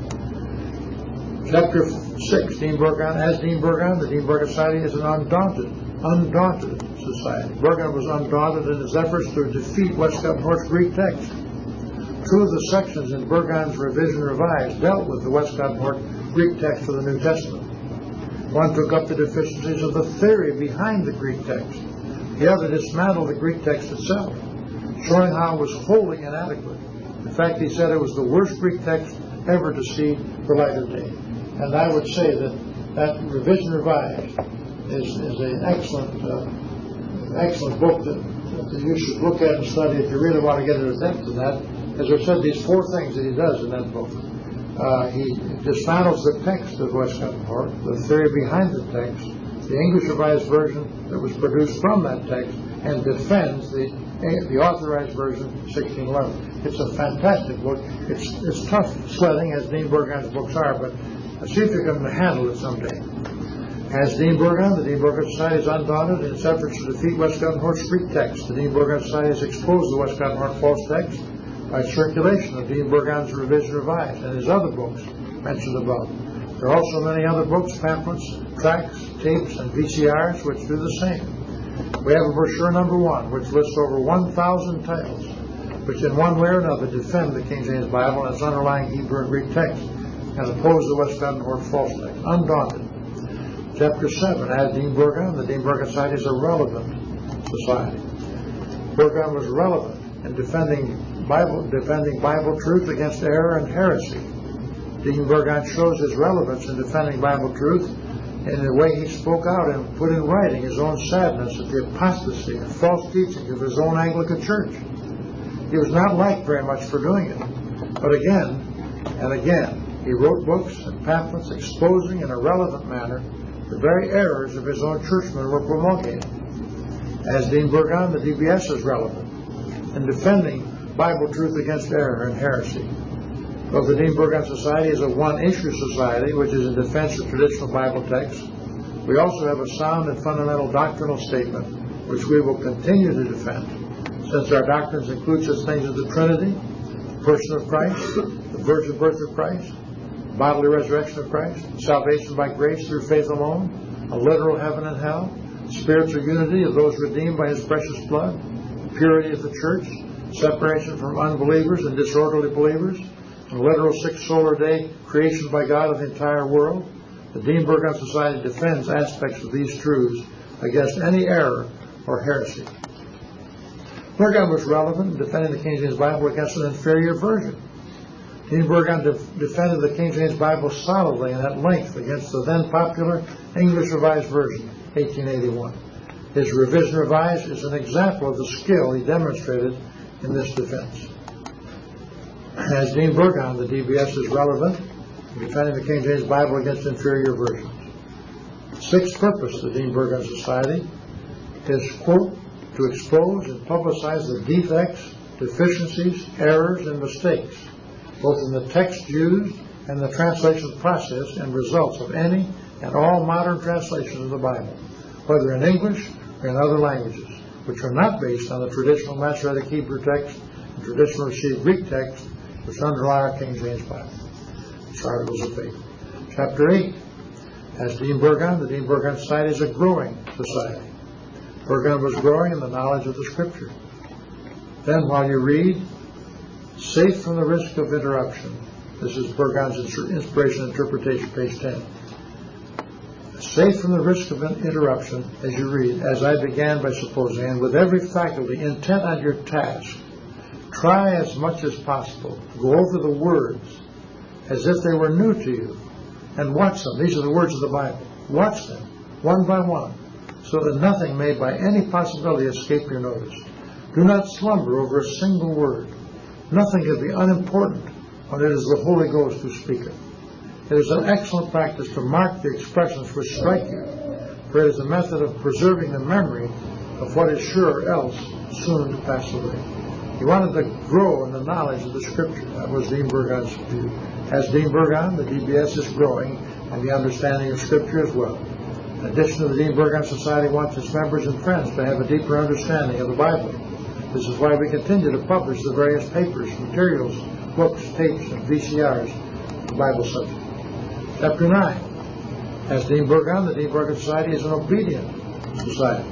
Chapter 6, Dean Burgon. As Dean Burgon, the Dean Burgon Society is an undaunted society. Burgon was undaunted in his efforts to defeat Westcott and Hort's Greek text. Two of the sections in Burgon's Revision Revised dealt with the Westcott and Hort Greek text for the New Testament. One took up the deficiencies of the theory behind the Greek text. The other dismantled the Greek text itself, showing how it was wholly inadequate. In fact, he said it was the worst Greek text ever to see the light of day. And I would say that Revision Revised is an excellent book that you should look at and study if you really want to get into depth in that. As I said, these four things that he does in that book. He dismantles the text of Westcott and Hort, the theory behind the text, the English Revised Version that was produced from that text, and defends the Authorized Version, 1611. It's a fantastic book. It's tough sledding, as Dean Burgon's books are, but see if you can handle it someday. As Dean Burgon, the Dean Burgon Society is undaunted in its efforts to defeat Westcott and Hort's Greek text. The Dean Burgon Society has exposed the Westcott and Hort false text by circulation of Dean Burgon's Revision Revised and his other books mentioned above. There are also many other books, pamphlets, tracts, tapes, and VCRs which do the same. We have a brochure number 1 which lists over 1,000 titles which in one way or another defend the King James Bible and its underlying Hebrew and Greek text and oppose the Westcott and Hort false text. Undaunted. Chapter 7, as Dean Burgon, the Dean Burgon Society is a relevant society. Burgon was relevant in defending Bible truth against error and heresy. Dean Burgon shows his relevance in defending Bible truth in the way he spoke out and put in writing his own sadness at the apostasy and false teaching of his own Anglican church. He was not liked very much for doing it, but again and again he wrote books and pamphlets exposing in a relevant manner the very errors of his own churchmen were promulgating. As Dean Burgon, the DBS is relevant in defending Bible truth against error and heresy. Though the Dean Burgon Society is a one-issue society, which is in defense of traditional Bible texts, we also have a sound and fundamental doctrinal statement, which we will continue to defend, since our doctrines include such things as the Trinity, the person of Christ, the virgin birth of Christ, bodily resurrection of Christ, salvation by grace through faith alone, a literal heaven and hell, spiritual unity of those redeemed by his precious blood, purity of the church, separation from unbelievers and disorderly believers, a literal 6 solar day creation by God of the entire world. The Dean Burgon Society defends aspects of these truths against any error or heresy. Burgon was relevant in defending the King James Bible against an inferior version. Dean Burgon defended the King James Bible solidly and at length against the then popular English Revised Version, 1881. His Revision Revised is an example of the skill he demonstrated in this defense. As Dean Burgon, the DBS is relevant defending the King James Bible against inferior versions. Sixth purpose of the Dean Burgon Society is, quote, to expose and publicize the defects, deficiencies, errors, and mistakes, both in the text used and the translation process and results of any and all modern translations of the Bible, whether in English or in other languages, which are not based on the traditional Masoretic Hebrew text and traditional received Greek text which underlie our King James Bible. It's Articles of Faith. Chapter 8. As Dean Burgon, the Dean Burgon Society is a growing society. Burgon was growing in the knowledge of the Scripture. Then, while you read, safe from the risk of interruption. This is Burgon's Inspiration and Interpretation, page 10. Safe from the risk of interruption as you read, as I began by supposing, and with every faculty intent on your task, try as much as possible to go over the words as if they were new to you, and watch them. These are the words of the Bible. Watch them, one by one, so that nothing may by any possibility escape your notice. Do not slumber over a single word. Nothing can be unimportant when it is the Holy Ghost who speaketh. It is an excellent practice to mark the expressions which strike you, for it is a method of preserving the memory of what is sure else soon to pass away. He wanted to grow in the knowledge of the Scripture. That was Dean Burgon's view. As Dean Burgon, the DBS is growing in the understanding of Scripture as well. In addition to the Dean Burgon Society wants its members and friends to have a deeper understanding of the Bible. This is why we continue to publish the various papers, materials, books, tapes, and VCRs on the Bible subject. Chapter 9. As Dean Burgon, the Dean Burgon Society is an obedient society.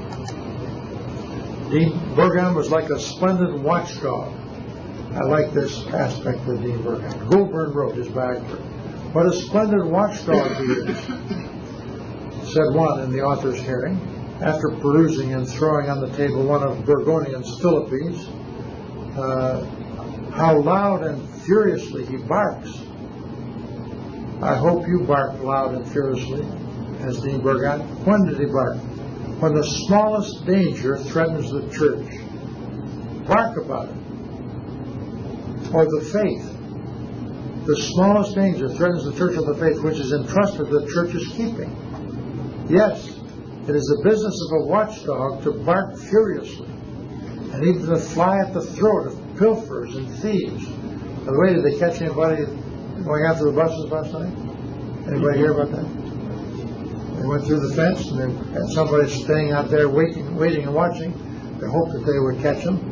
Dean Burgon was like a splendid watchdog. I like this aspect of Dean Burgon. Goulburn wrote, his biographer, what a splendid watchdog he is, said one in the author's hearing, after perusing and throwing on the table one of Burgonian's Philippines. How loud and furiously he barks. I hope you bark loud and furiously, as Dean Burgon. When did he bark? When the smallest danger threatens the church. Bark about it. Or the faith. The smallest danger threatens the church or the faith which is entrusted to the church's keeping. Yes, it is the business of a watchdog to bark furiously, and even to fly at the throat of pilferers and thieves. By the way, did they catch anybody going after the buses last night? Anybody hear about that? They went through the fence and they had somebody staying out there waiting and watching. They hoped that they would catch them.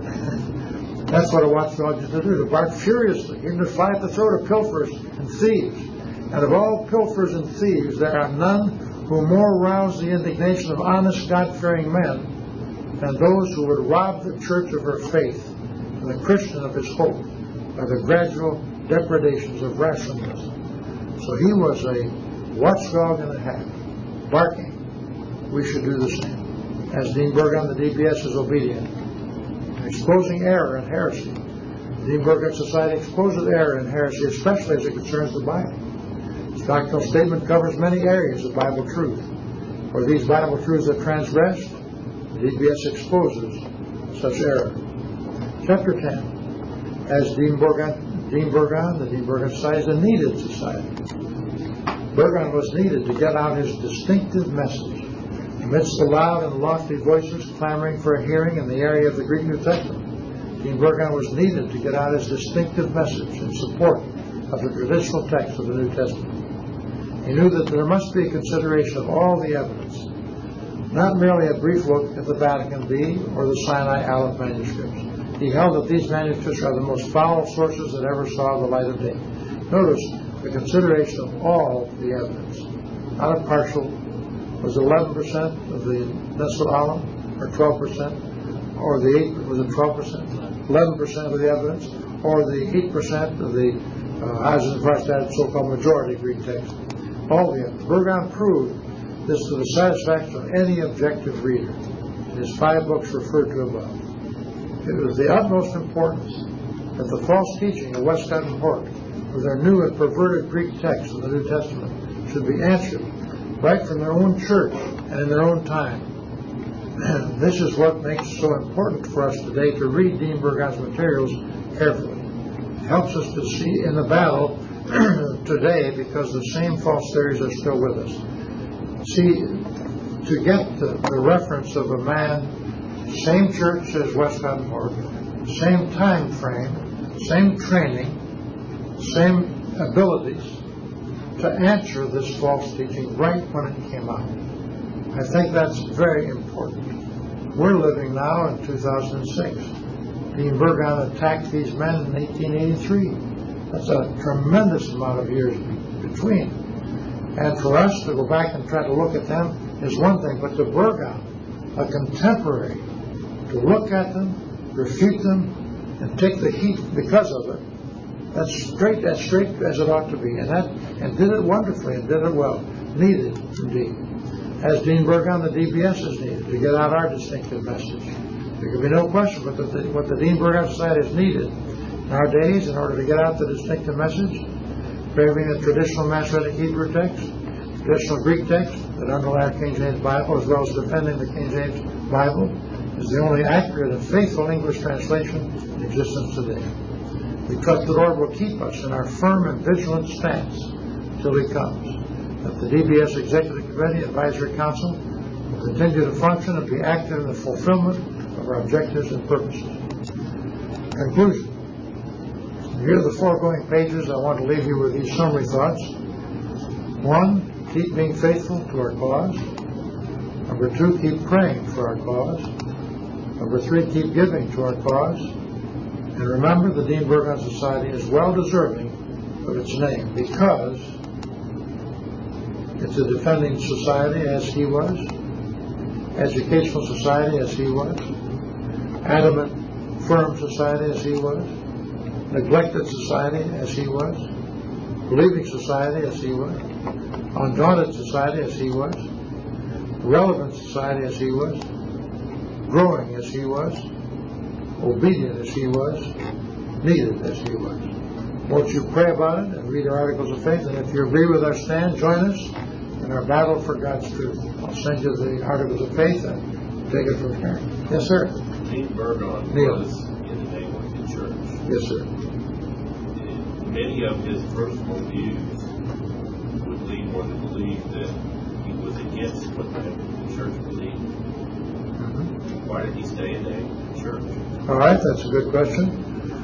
That's what a watchdog is to do, to bark furiously, even to fly at the throat of pilferers and thieves. And of all pilferers and thieves, there are none who more rouse the indignation of honest, God-fearing men than those who would rob the church of her faith and the Christian of his hope by the gradual depredations of rationalism. So he was a watchdog and a half, barking. We should do the same. As Dean Burgon, the DBS is obedient. Exposing error and heresy. The Dean Burgon Society exposes error and heresy, especially as it concerns the Bible. Its doctrinal statement covers many areas of Bible truth. For these Bible truths are transgressed, the DBS exposes such error. Chapter 10. As Dean Burgon, the Dean Burgon Society is a needed society. Burgon was needed to get out his distinctive message amidst the loud and lofty voices clamoring for a hearing in the area of the Greek New Testament. Dean Burgon was needed to get out his distinctive message in support of the traditional text of the New Testament. He knew that there must be a consideration of all the evidence, not merely a brief look at the Vatican B or the Sinai Aleph manuscripts. He held that these manuscripts are the most foul sources that ever saw the light of day. Notice the consideration of all the evidence, not a partial. Was 11% of the Nestle Aleph, or 12%, or the 8, was it 12%? 11% of the evidence, or the 8% of the Eisenfarstad so-called majority Greek text. All the evidence. Burgon proved this to the satisfaction of any objective reader in his 5 books referred to above. It was the utmost importance that the false teaching of Westcott and Hort, with their new and perverted Greek text of the New Testament, should be answered right from their own church and in their own time. And this is what makes it so important for us today to read Dean Burgon's materials carefully. It helps us to see in the battle today because the same false theories are still with us. See, to get the reference of a man, same church as Westcott and Hort, same time frame, same training, same abilities to answer this false teaching right when it came out. I think that's very important. We're living now in 2006. Dean Burgon attacked these men in 1883. That's a tremendous amount of years between. And for us to go back and try to look at them is one thing, but to Burgon, a contemporary, to look at them, refute them, and take the heat because of it, that's straight as it ought to be. And did it wonderfully and did it well. Needed, indeed. As Dean Burgon, the DBS is needed to get out our distinctive message. There can be no question but what the Dean Burgon Society is needed in our days in order to get out the distinctive message, craving the traditional Masoretic Hebrew text, traditional Greek text that underlie our King James Bible, as well as defending the King James Bible, is the only accurate and faithful English translation in existence today. We trust the Lord will keep us in our firm and vigilant stance till He comes. That the DBS Executive Committee Advisory Council will continue to function and be active in the fulfillment of our objectives and purposes. Conclusion. Here are the foregoing pages. I want to leave you with these summary thoughts. 1, keep being faithful to our cause. Number 2, keep praying for our cause. Number 3, keep giving to our cause. And remember, the Dean Burgon Society is well deserving of its name because it's a defending society as he was, educational society as he was, adamant, firm society as he was, neglected society as he was, believing society as he was, undaunted society as he was, relevant society as he was, growing as he was, obedient as he was, needed as he was. Won't you pray about it and read our articles of faith? And if you agree with our stand, join us in our battle for God's truth. I'll send you the articles of faith and take it from here. Yes, sir. Dean Burgon was in the Anglican Church. Yes, sir. Many of his personal views would lead one to believe that he was against what the Anglican Church believed. Why did he stay in the Anglican Church? All right, that's a good question.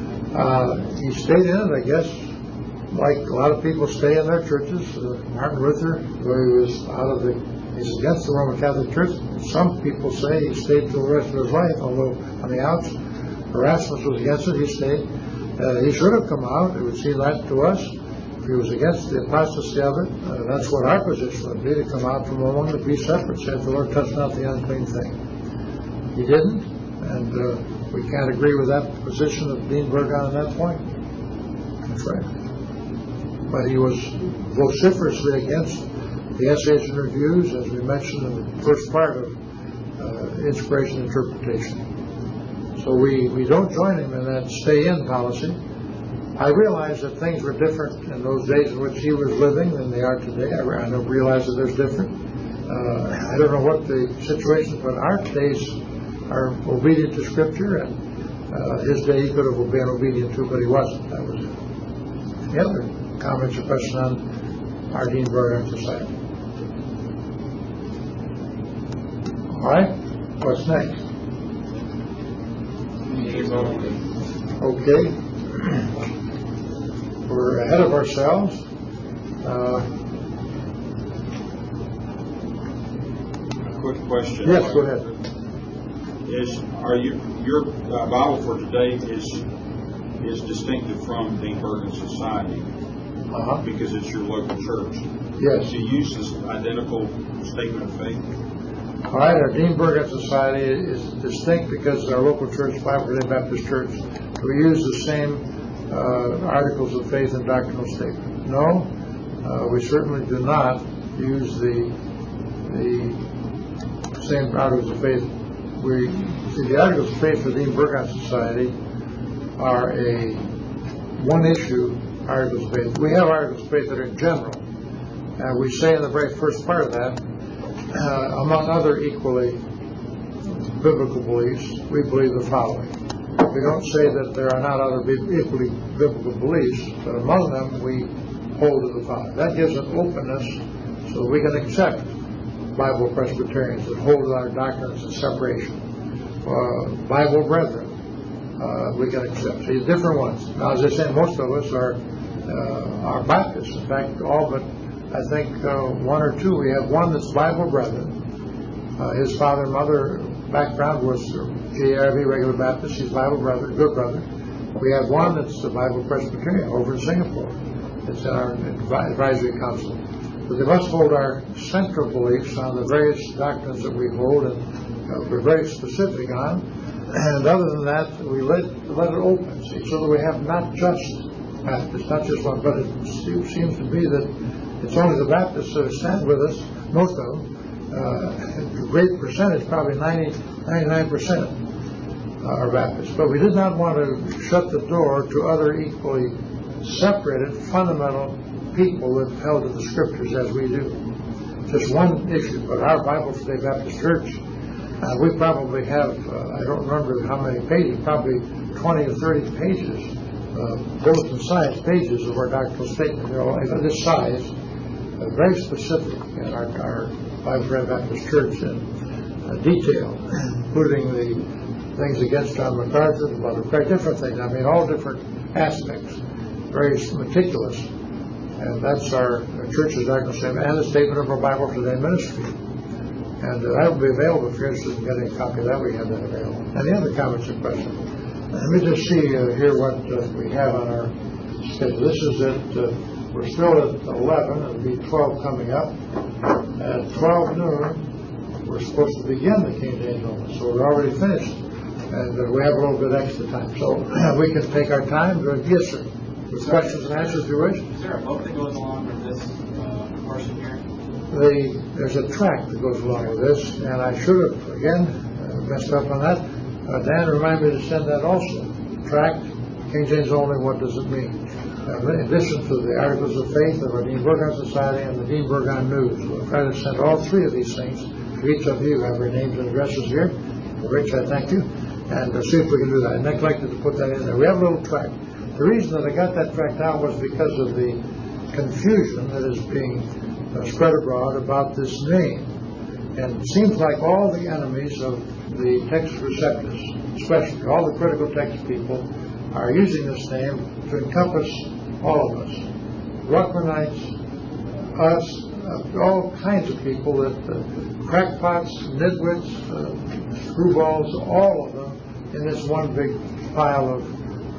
He stayed in it, I guess, like a lot of people stay in their churches. Martin Luther, though he's against the Roman Catholic Church. Some people say he stayed till the rest of his life, although on the outs, Erasmus was against it, he stayed. He should have come out, it would seem that to us. If he was against the apostasy of it, that's what our position would be, to come out from among them, be separate, said the Lord, touch not the unclean thing. He didn't, and we can't agree with that position of Dean Burgon at that point. That's right. But he was vociferously against the essays and reviews, as we mentioned in the first part of Inspiration Interpretation. So we don't join him in that stay-in policy. I realize that things were different in those days in which he was living than they are today. I realize that there's different. I don't know what the situation, but our days are obedient to Scripture, and his day he could have been obedient to, but he wasn't. That was it. The other comments or questions on our Dean Burgon Society? All right, what's next? Okay, we're ahead of ourselves. A quick question. Yes, go ahead. Your Bible for today is distinctive from Dean Burgon Society because it's your local church. Yes. Do you use this identical statement of faith? All right, our Dean Burgon Society is distinct because our local church, Bible-Believing Baptist Church, we use the same articles of faith and doctrinal statement. No, we certainly do not use the same articles of faith. We see the articles of faith for the Dean Burgon Society are a one-issue articles of faith. We have articles of faith that are in general, and we say in the very first part of that, among other equally biblical beliefs, we believe the following. We don't say that there are not other equally biblical beliefs, but among them we hold to the Father. That gives an openness so we can accept Bible Presbyterians that hold our doctrines of separation. Bible Brethren, we can accept. These different ones. Now, as I said, most of us are Baptists. In fact, all but I think one or two. We have one that's Bible Brethren. His father and mother background was GARB, regular Baptist. He's Bible Brethren, good brother. We have one that's the Bible Presbyterian over in Singapore. It's in our advisory council. But they must hold our central beliefs on the various doctrines that we hold, and we're very specific on. And other than that, we let it open, see, so that we have not just Baptists, not just one, but it seems to be that it's only the Baptists that stand with us, most of them. A great percentage, probably 99% are Baptists. But we did not want to shut the door to other equally separated, fundamental people that held to the Scriptures as we do. Just one issue, but our Bible for the Baptist Church, we probably have, I don't remember how many pages, probably 20 or 30 pages, bulletin size pages of our doctrinal statement. They're all this size, very specific in our Bible for the Baptist Church in detail, including the things against John MacArthur, the Blood of Christ, different things. I mean, all different aspects, very meticulous. And that's our church's doctrinal statement and a statement of our Bible for the ministry. And that will be available if you're interested in getting a copy of that. We have that available. Any other comments or questions? Let me just see here what we have on our schedule. This is it. We're still at 11. It'll be 12 coming up. At 12 noon, we're supposed to begin the King James Only. So we're already finished. And we have a little bit extra time. So we can take our time. Yes, sir. With questions and answers, if you wish. Is there a book that goes along with this portion here? There's a tract that goes along with this, and I should have, again, messed up on that. Dan reminded me to send that also. Tract, King James Only, what does it mean? In addition to the Articles of Faith of our Dean Burgon Society and the Dean Burgon News. We'll try to send all three of these things to each of you. Have your names and addresses here. Rich, I thank you. And see if we can do that. I neglected to put that in there. We have a little tract. The reason that I got that tract out was because of the confusion that is being spread abroad about this name. And it seems like all the enemies of the text receptors, especially all the critical text people, are using this name to encompass all of us. Ruckmanites, us, all kinds of people, that crackpots, nitwits, screwballs, all of them in this one big pile of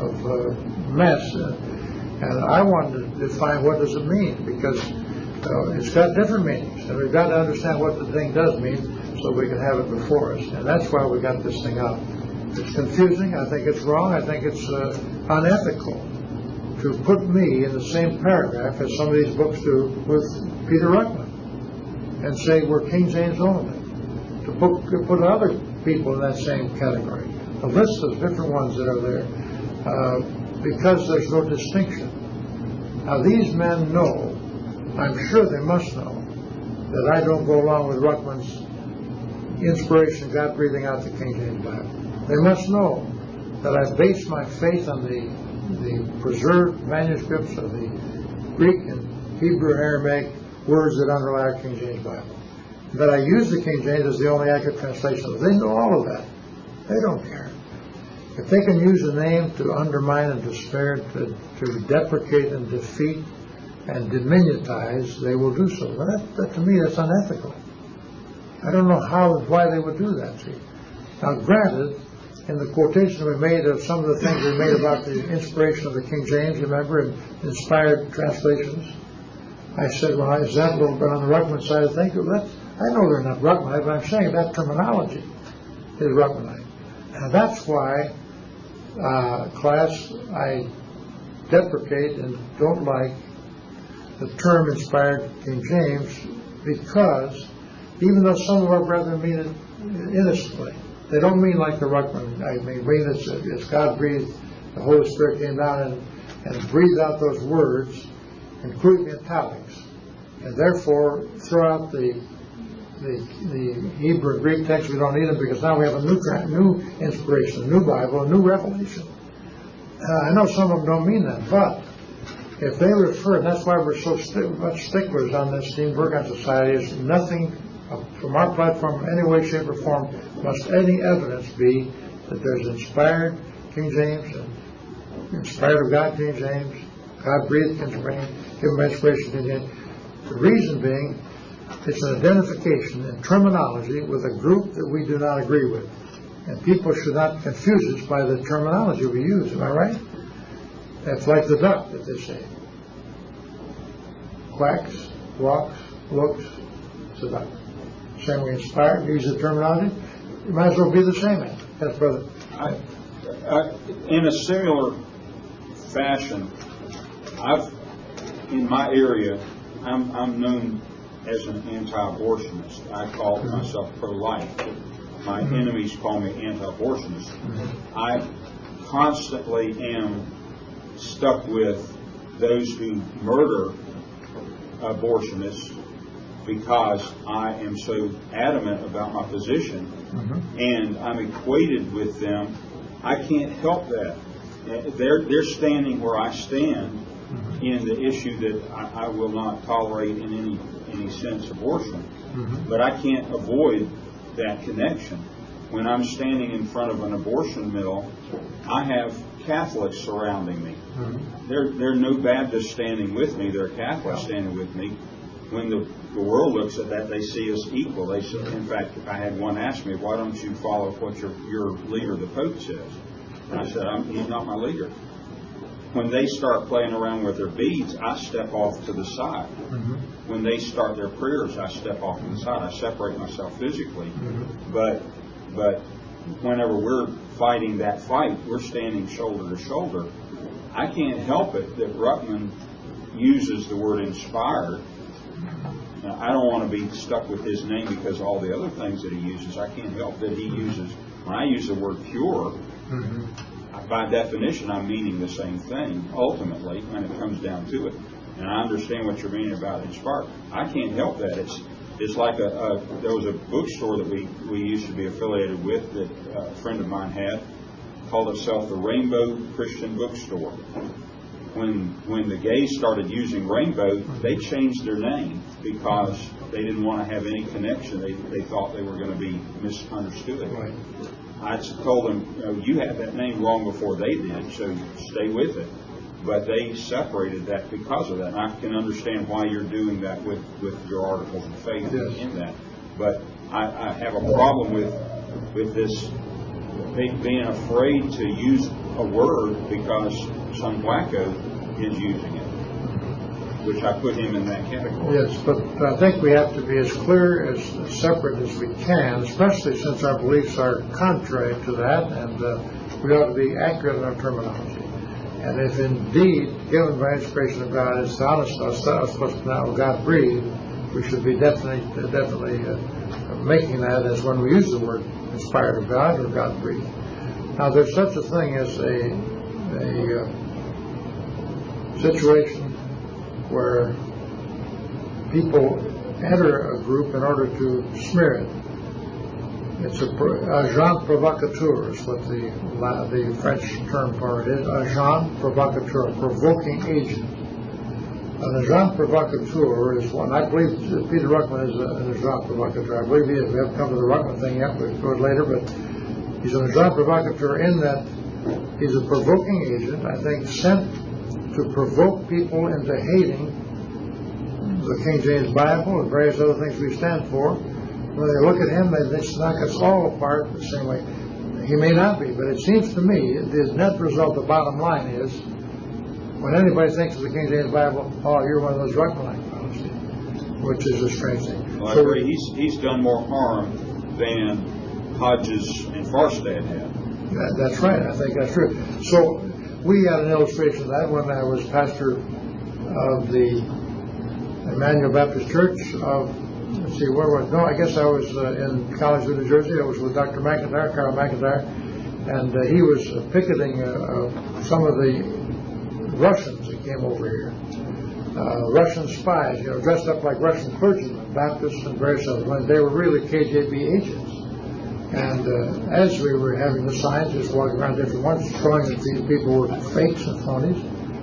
mess. And I wanted to define what does it mean, because it's got different meanings, and we've got to understand what the thing does mean so we can have it before us. And that's why we got this thing out. It's confusing. I think it's wrong. I think it's unethical to put me in the same paragraph as some of these books do with Peter Ruckman and say we're King James only. To put other people in that same category. A list of different ones that are there. Because there's no distinction. Now these men know, I'm sure they must know, that I don't go along with Ruckman's inspiration, God breathing out the King James Bible. They must know that I base my faith on the preserved manuscripts of the Greek and Hebrew Aramaic words that underlie our King James Bible. That I use the King James as the only accurate translation. They know all of that. They don't care. If they can use a name to undermine and despair, to deprecate and defeat and diminutize, they will do so. That to me, that's unethical. I don't know why they would do that. See? Now, granted, in the quotation we made of some of the things we made about the inspiration of the King James, remember, in inspired translations, I said, well, is that a little bit on the Ruckman side of things? I know they're not Ruckmanite, but I'm saying that terminology is Ruckmanite. And that's why, class, I deprecate and don't like the term inspired King James, because even though some of our brethren mean it innocently, they don't mean like the Ruckman. I mean it's God breathed, the Holy Spirit came down and breathed out those words, including the italics, and therefore throw out the Hebrew and Greek text. We don't need them because now we have a new inspiration, a new Bible, a new revelation. I know some of them don't mean that, but if they refer, and that's why we're so much sticklers on this Steenbergen Society, is nothing from our platform in any way, shape, or form must any evidence be that there's inspired King James and inspired of God King James, God breathed King James, given by inspiration King James. The reason being, it's an identification and terminology with a group that we do not agree with. And people should not confuse us by the terminology we use, am I right? That's like the duck that they say. Quacks, walks, looks, it's a duck. Same way inspired, use the terminology, you might as well be the same. Yes, brother. In a similar fashion, in my area, I'm known as an anti-abortionist. I call myself pro-life. My enemies call me anti-abortionist. I constantly am stuck with those who murder abortionists because I am so adamant about my position, and I'm equated with them. I can't help that. They're standing where I stand in the issue that I will not tolerate in any sense abortion. But I can't avoid that connection. When I'm standing in front of an abortion mill, I have Catholics surrounding me. There are no Baptists standing with me. There are Catholics standing with me. When the world looks at that, they see us equal. They say, in fact, I had one ask me, why don't you follow what your leader, the Pope, says? And I said, he's not my leader. When they start playing around with their beads, I step off to the side. When they start their prayers, I step off to the side. I separate myself physically. But whenever we're fighting that fight, we're standing shoulder to shoulder. I can't help it that Ruckman uses the word inspired. Now, I don't want to be stuck with his name because of all the other things that he uses. I can't help that he uses, when I use the word pure, by definition, I'm meaning the same thing, ultimately, when it comes down to it. And I understand what you're meaning about inspired. I can't help that. It's like there was a bookstore that we used to be affiliated with that a friend of mine had, called itself the Rainbow Christian Bookstore. When the gays started using rainbow, they changed their name because they didn't want to have any connection. They thought they were going to be misunderstood. Right. I told them, you had that name long before they did, so stay with it. But they separated that because of that. And I can understand why you're doing that with your articles of faith in that. But I have a problem with this being afraid to use a word because some wacko is using it, which I put him in that category. Yes, but I think we have to be as clear, as separate as we can, especially since our beliefs are contrary to that, and we ought to be accurate in our terminology. And if indeed, given by inspiration of God, is honest us, what's now God breathed, we should be definitely making that as when we use the word inspired of God or God breathed. Now, there's such a thing as a situation where people enter a group in order to smear it. It's agent provocateur is what the French term for it is. Agent provocateur, provoking agent. An agent provocateur is one. I believe Peter Ruckman is an agent provocateur. I believe he is. We haven't come to the Ruckman thing yet. We'll go later, but he's an agent provocateur in that he's a provoking agent, I think, sent to provoke people into hating the King James Bible and various other things we stand for. When they look at him, they knock us all apart the same way. He may not be, but it seems to me the net result, the bottom line is, when anybody thinks of the King James Bible, oh, you're one of those Ruckman fellows, which is a strange thing. Well, I agree. He's done more harm than Hodges and Farstad have. That's right. I think that's true. So we had an illustration of that when I was pastor of the Emmanuel Baptist Church of, let's see, where was, no, I guess I was in Collinsville, New Jersey. I was with Dr. McIntyre, Carl McIntyre, and he was picketing some of the Russians that came over here. Russian spies, dressed up like Russian clergymen, Baptists and various others, when they were really KGB agents. And as we were having the signs, just walking around different ones, showing that these people were fakes and phonies,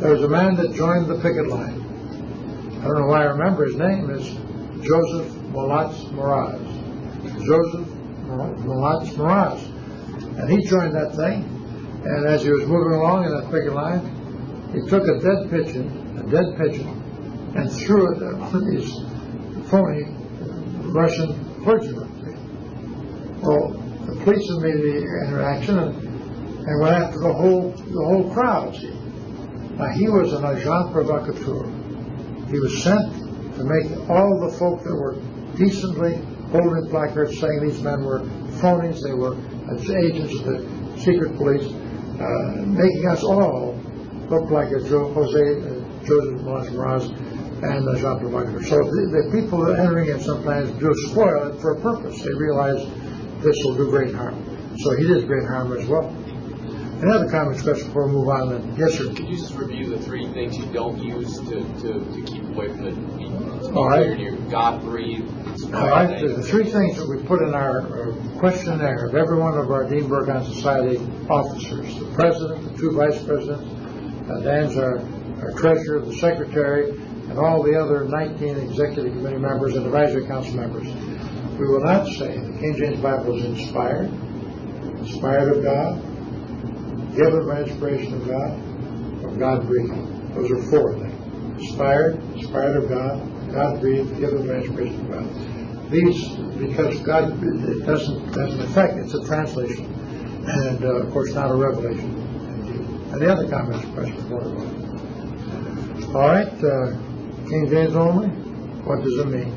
There was a man that joined the picket line. I don't know why I remember his name. Is Joseph Molatz Moraz. Joseph Molatz Moraz. And he joined that thing. And as he was moving along in that picket line, he took a dead pigeon, and threw it at these phony Russian clergymen. Well, the police immediately interaction and went after the whole crowd. See, now he was an agent provocateur. He was sent to make all the folk that were decently holding placards saying these men were phonies, they were agents of the secret police, making us all look like a Joseph Moraz and a Jean Provocateur. So the people that are entering it sometimes do spoil it for a purpose. They realize this will do great harm. So he did great harm as well. Any other comments, questions before we move on then? Yes, sir. Could you just review the three things you don't use to keep away from it? All right. Your God-breathed. All right. The three things that we put in our questionnaire of every one of our Dean Burgon Society officers: the president, the two vice presidents, Dan's our treasurer, the secretary, and all the other 19 executive committee members and advisory council members. We will not say the King James Bible is inspired of God, given by inspiration of God, or God-breathed. Those are four things. Inspired of God, God-breathed, given by inspiration of God. These, because God, it doesn't affect, it's a translation, and of course not a revelation. And the other comments, questions, all right, King James only, what does it mean?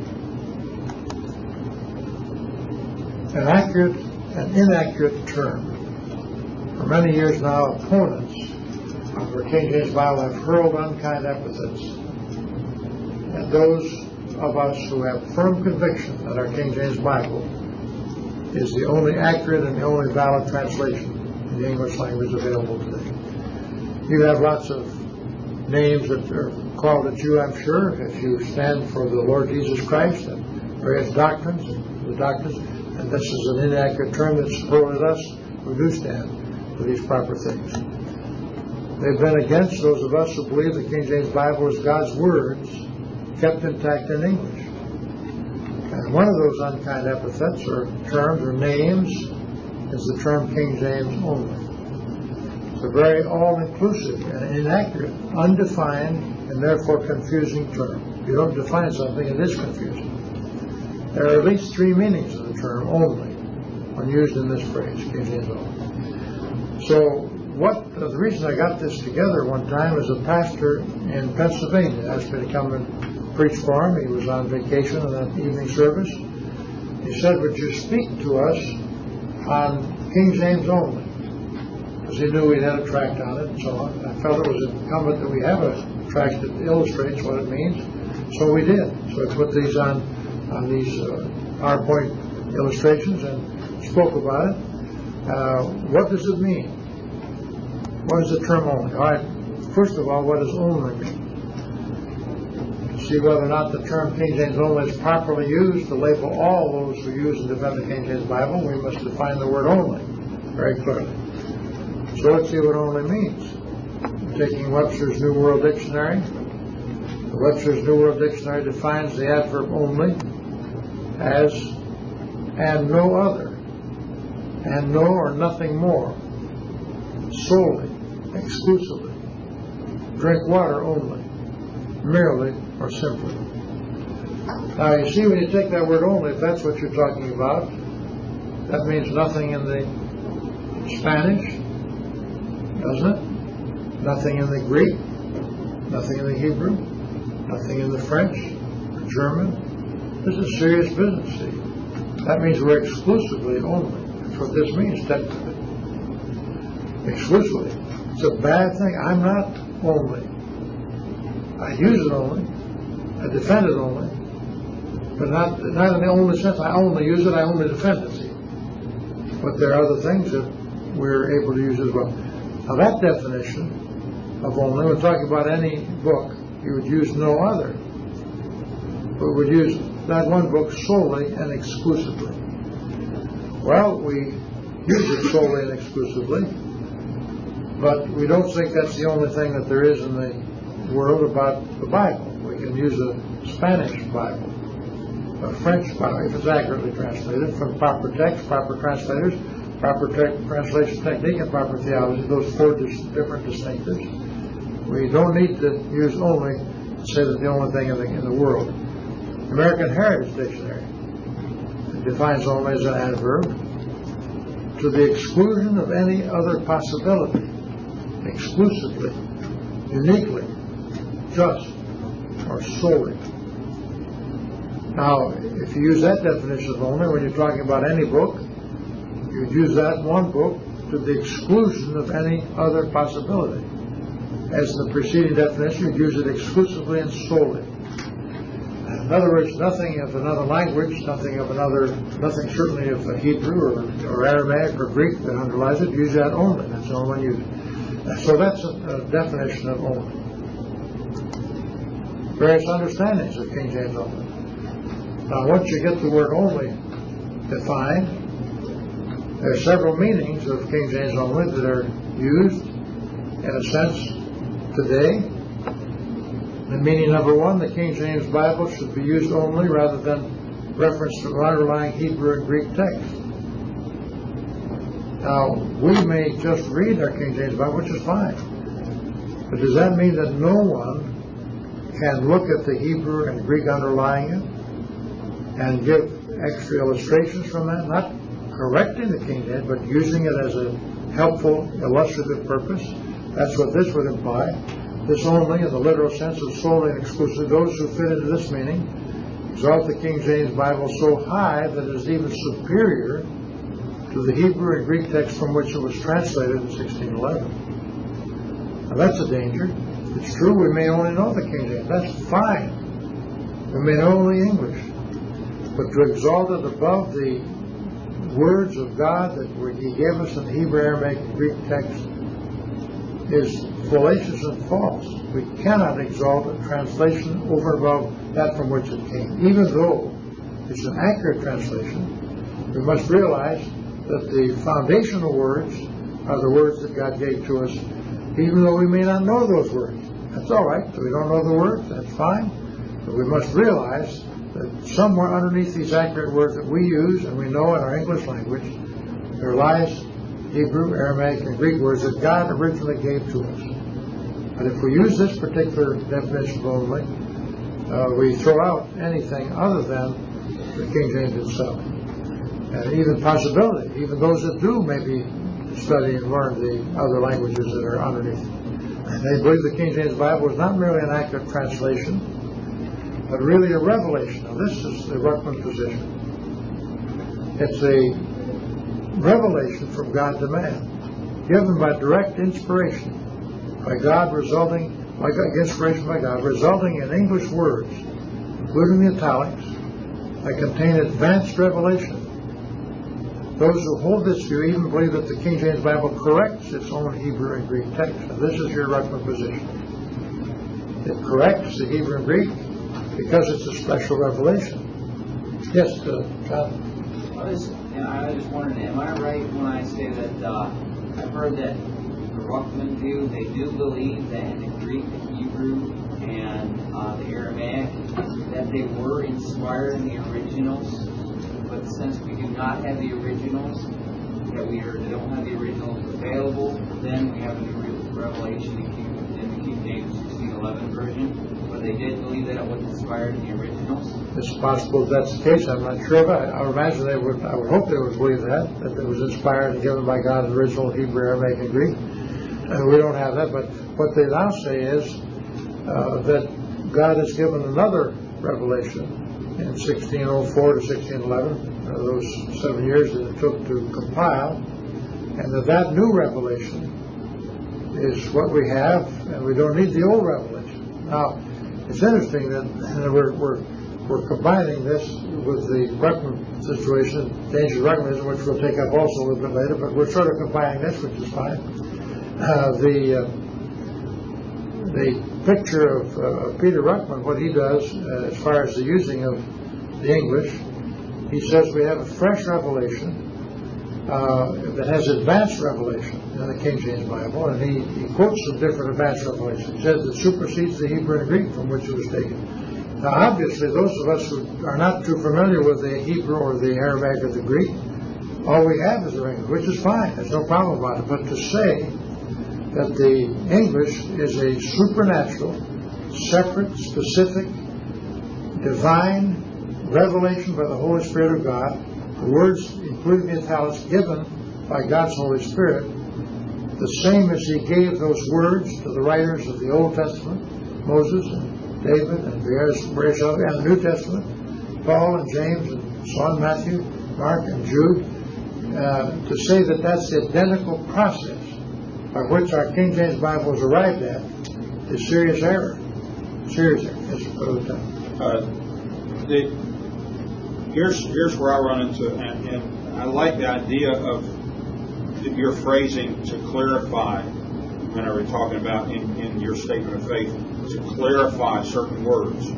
An accurate and inaccurate term. For many years now, opponents of the King James Bible have hurled unkind epithets at those of us who have firm conviction that our King James Bible is the only accurate and the only valid translation in the English language available today. You have lots of names that are called at you, I'm sure, if you stand for the Lord Jesus Christ and various doctrines, and this is an inaccurate term that's hurled at us who do stand for these proper things. They've been against those of us who believe the King James Bible is God's words kept intact in English. And one of those unkind epithets or terms or names is the term King James only. It's a very all-inclusive and inaccurate, undefined, and therefore confusing term. If you don't define something, it is confusing. There are at least three meanings of the term only when used in this phrase, King James only. So the reason I got this together one time was a pastor in Pennsylvania asked me to come and preach for him. He was on vacation in that evening service. He said, would you speak to us on King James only? Because he knew we'd had a tract on it and so on. I felt it was incumbent that we have a tract that illustrates what it means. So we did. So I put these on these PowerPoint illustrations and spoke about it. What does it mean? What is the term only? All right. First of all, what does only mean? To see whether or not the term King James only is properly used to label all those who use and defend the King James Bible, we must define the word only very clearly. So let's see what only means. I'm taking Webster's New World Dictionary. The Webster's New World Dictionary defines the adverb only as and no other, and no or nothing more, solely, exclusively, drink water only, merely or simply. Now you see, when you take that word only, if that's what you're talking about, that means nothing in the Spanish, doesn't it? Nothing in the Greek, nothing in the Hebrew, nothing in the French, or German. This is serious business, see. That means we're exclusively only. That's what this means, technically. Exclusively. It's a bad thing. I'm not only. I use it only. I defend it only. But not in the only sense. I only use it, I only defend it, see. But there are other things that we're able to use as well. Now that definition of only, we're talking about any book, you would use no other. We would use that one book solely and exclusively. Well, we use it solely and exclusively But we don't think that's the only thing that there is in the world about the Bible. We can use a Spanish Bible, a French Bible, if it's accurately translated, from proper text, proper translators, proper translation technique, and proper theology, those four different distinctives. We don't need to use only, say that the only thing in the world. The American Heritage Dictionary defines only as an adverb to the exclusion of any other possibility, exclusively, uniquely, just, or solely. Now, if you use that definition of only when you're talking about any book, you'd use that one book to the exclusion of any other possibility. As in the preceding definition, you'd use it exclusively and solely. In other words, nothing of another language, nothing certainly of Hebrew or Aramaic or Greek that underlies it, use that only. That's the only one used. So that's a definition of only. Various understandings of King James only. Now, once you get the word only defined, there are several meanings of King James only that are used, in a sense, today. The meaning number one, the King James Bible should be used only rather than reference to underlying Hebrew and Greek text. Now, we may just read our King James Bible, which is fine. But does that mean that no one can look at the Hebrew and Greek underlying it and give extra illustrations from that? Not correcting the King James, but using it as a helpful, illustrative purpose. That's what this would imply. This only, in the literal sense of solely and exclusively, those who fit into this meaning exalt the King James Bible so high that it is even superior to the Hebrew and Greek text from which it was translated in 1611. Now that's a danger. It's true we may only know the King James. That's fine. We may know only English. But to exalt it above the words of God that He gave us in the Hebrew, Aramaic, and Greek text is fallacious and false. We cannot exalt a translation over and above that from which it came. Even though it's an accurate translation, we must realize that the foundational words are the words that God gave to us, even though we may not know those words. That's all right. If we don't know the words, that's fine. But we must realize that somewhere underneath these accurate words that we use and we know in our English language, there lies Hebrew, Aramaic, and Greek words that God originally gave to us. And if we use this particular definition only, we throw out anything other than the King James itself. And even possibility, even those that do maybe study and learn the other languages that are underneath. And they believe the King James Bible is not merely an accurate translation, but really a revelation. Now this is the Ruckman position. It's a revelation from God to man, given by direct inspiration by God, resulting in English words, including the italics, that contain advanced revelation. Those who hold this view even believe that the King James Bible corrects its own Hebrew and Greek text. Now this is your Ruckman position. It corrects the Hebrew and Greek because it's a special revelation. Yes, John? I was just wondering, am I right when I say that I've heard that the Ruckman view, they do believe that in the Greek, the Hebrew, and the Aramaic, that they were inspired in the originals, but since we do not have the originals, that we don't have the originals available, then we have a new revelation in the King James 1611 version. But they did believe that it was inspired in the originals. It's possible that's the case. I'm not sure, but I would imagine they would. I would hope they would believe that it was inspired and given by God in the original Hebrew, Aramaic, and Greek. We don't have that, but what they now say is that God has given another revelation in 1604 to 1611, those 7 years that it took to compile, and that new revelation is what we have, and we don't need the old revelation. Now, it's interesting that we're combining this with the Ruckman situation, danger of Ruckmanism, which we'll take up also a little bit later, but we're sort of combining this, which is fine. The picture of Peter Ruckman, what he does as far as the using of the English, he says we have a fresh revelation that has advanced revelation in the King James Bible, and he quotes some different advanced revelation. He says it supersedes the Hebrew and Greek from which it was taken. Now, obviously, those of us who are not too familiar with the Hebrew or the Aramaic or the Greek, all we have is the English, which is fine. There's no problem about it. But to say that the English is a supernatural, separate, specific, divine revelation by the Holy Spirit of God, the words, including the italics, given by God's Holy Spirit, the same as he gave those words to the writers of the Old Testament, Moses and David and various other, and the New Testament, Paul and James and so on, Matthew, Mark and Jude, to say that that's the identical process by which our King James Bible was arrived at is serious error. Serious error. Here's where I run into, and I like the idea of your phrasing to clarify, whenever we're talking about in your statement of faith, to clarify certain words,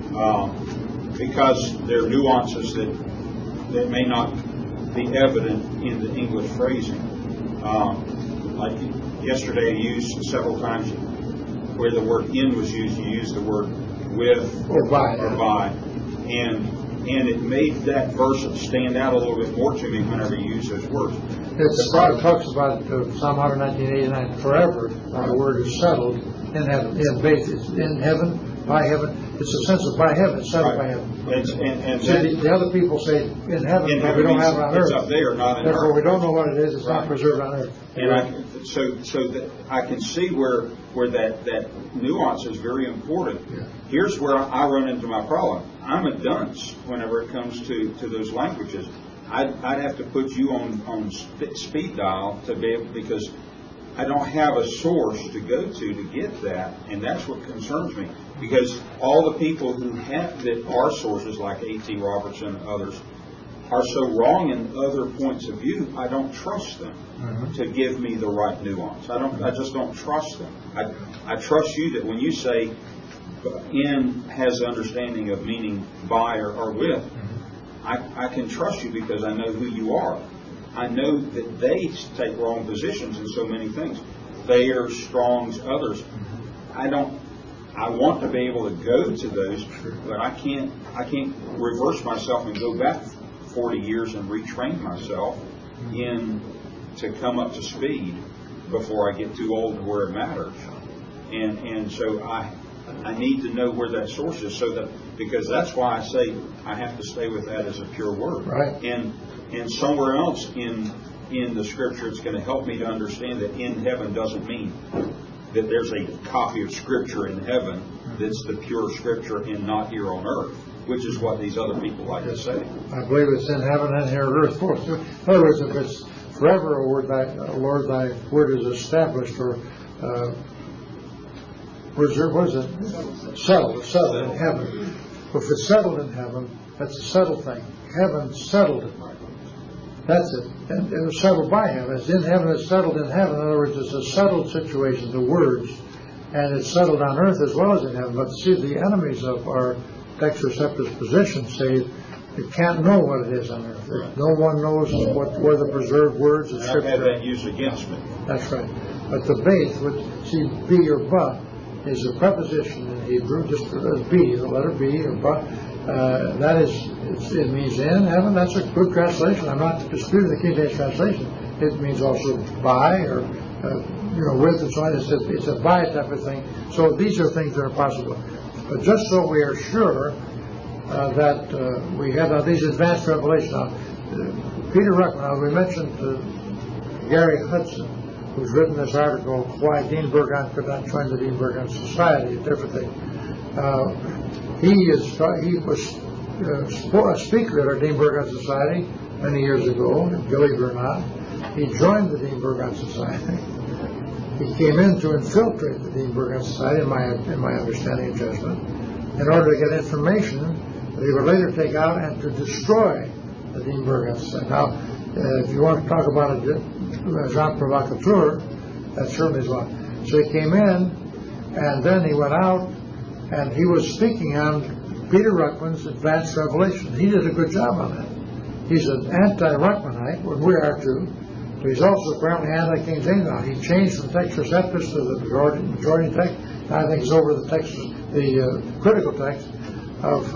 because there are nuances that may not be evident in the English phrasing. Like yesterday, I used several times where the word "in" was used. You used the word "with" or by, and it made that verse stand out a little bit more to me whenever you use those words. It talks about Psalm 119:89. Forever, our word is settled in heaven. In heaven, by heaven. It's a sense of by heaven. It's settled by heaven. The other people say in heaven, but we don't have it on earth. It's up there, not in Therefore, earth. we don't know what it is. It's not preserved on earth. And so that I can see where that nuance is very important. Yeah. Here's where I run into my problem. I'm a dunce whenever it comes to those languages. I'd have to put you on speed dial to be able, because I don't have a source to go to get that, and that's what concerns me. Because all the people who have that are sources, like A.T. Robertson and others, are so wrong in other points of view. I don't trust them to give me the right nuance. I just don't trust them. I trust you that when you say "in" has understanding of meaning by or with, I can trust you because I know who you are. I know that they take wrong positions in so many things. Thayer, Strong's, others. I want to be able to go to those, but I can't reverse myself and go back 40 years and retrain myself to come up to speed before I get too old to where it matters. And so I need to know where that source is, because that's why I say I have to stay with that as a pure word. Right. And somewhere else in the Scripture, it's going to help me to understand that in heaven doesn't mean that there's a copy of Scripture in heaven that's the pure Scripture and not here on earth, which is what these other people like to say. I believe it's in heaven and here on earth. In other words, if it's forever, Lord, thy word is established, or what is it? Settled in heaven. If it's settled in heaven, that's a settled thing. Heaven settled it. That's it. And it was settled by heaven. It's in heaven, it's settled in heaven. In other words, it's a settled situation, the words, and it's settled on earth as well as in heaven. But see, the enemies of our Textus position say you can't know what it is on earth. No one knows where the preserved words of Scripture. I've had that used against me. That's right. But the base, which see, be or but, is a preposition in Hebrew, just be, the letter B or but. That is, it means in heaven. That's a good translation. I'm not disputing the King James translation. It means also by or with and so on. It's a by type of thing. So these are things that are possible. But just so we are sure that we have these advanced revelations. Now, Peter Ruckman, we mentioned Gary Hudson, who's written this article, Why Dean Burgon Could Not Join the Dean Burgon Society, a different thing. He was a speaker at our Dean Burgon Society many years ago, believe it or not. He joined the Dean Burgon Society. He came in to infiltrate the Dean Burgon Society, in my understanding and judgment, in order to get information that he would later take out and to destroy the Dean Burgon Society. Now, if you want to talk about a Jean Provocateur, that certainly is one. So he came in, and then he went out, and he was speaking on Peter Ruckman's advanced revelation. He did a good job on that. He's an anti-Ruckmanite, when we are too. But he's also apparently anti-King James now. He changed from Textus Septus to the majority text. I think he's over the text, the critical text of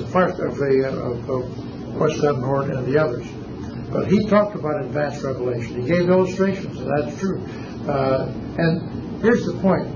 Westcott and Hort and the others. But he talked about advanced revelation. He gave illustrations, and that's true. And here's the point.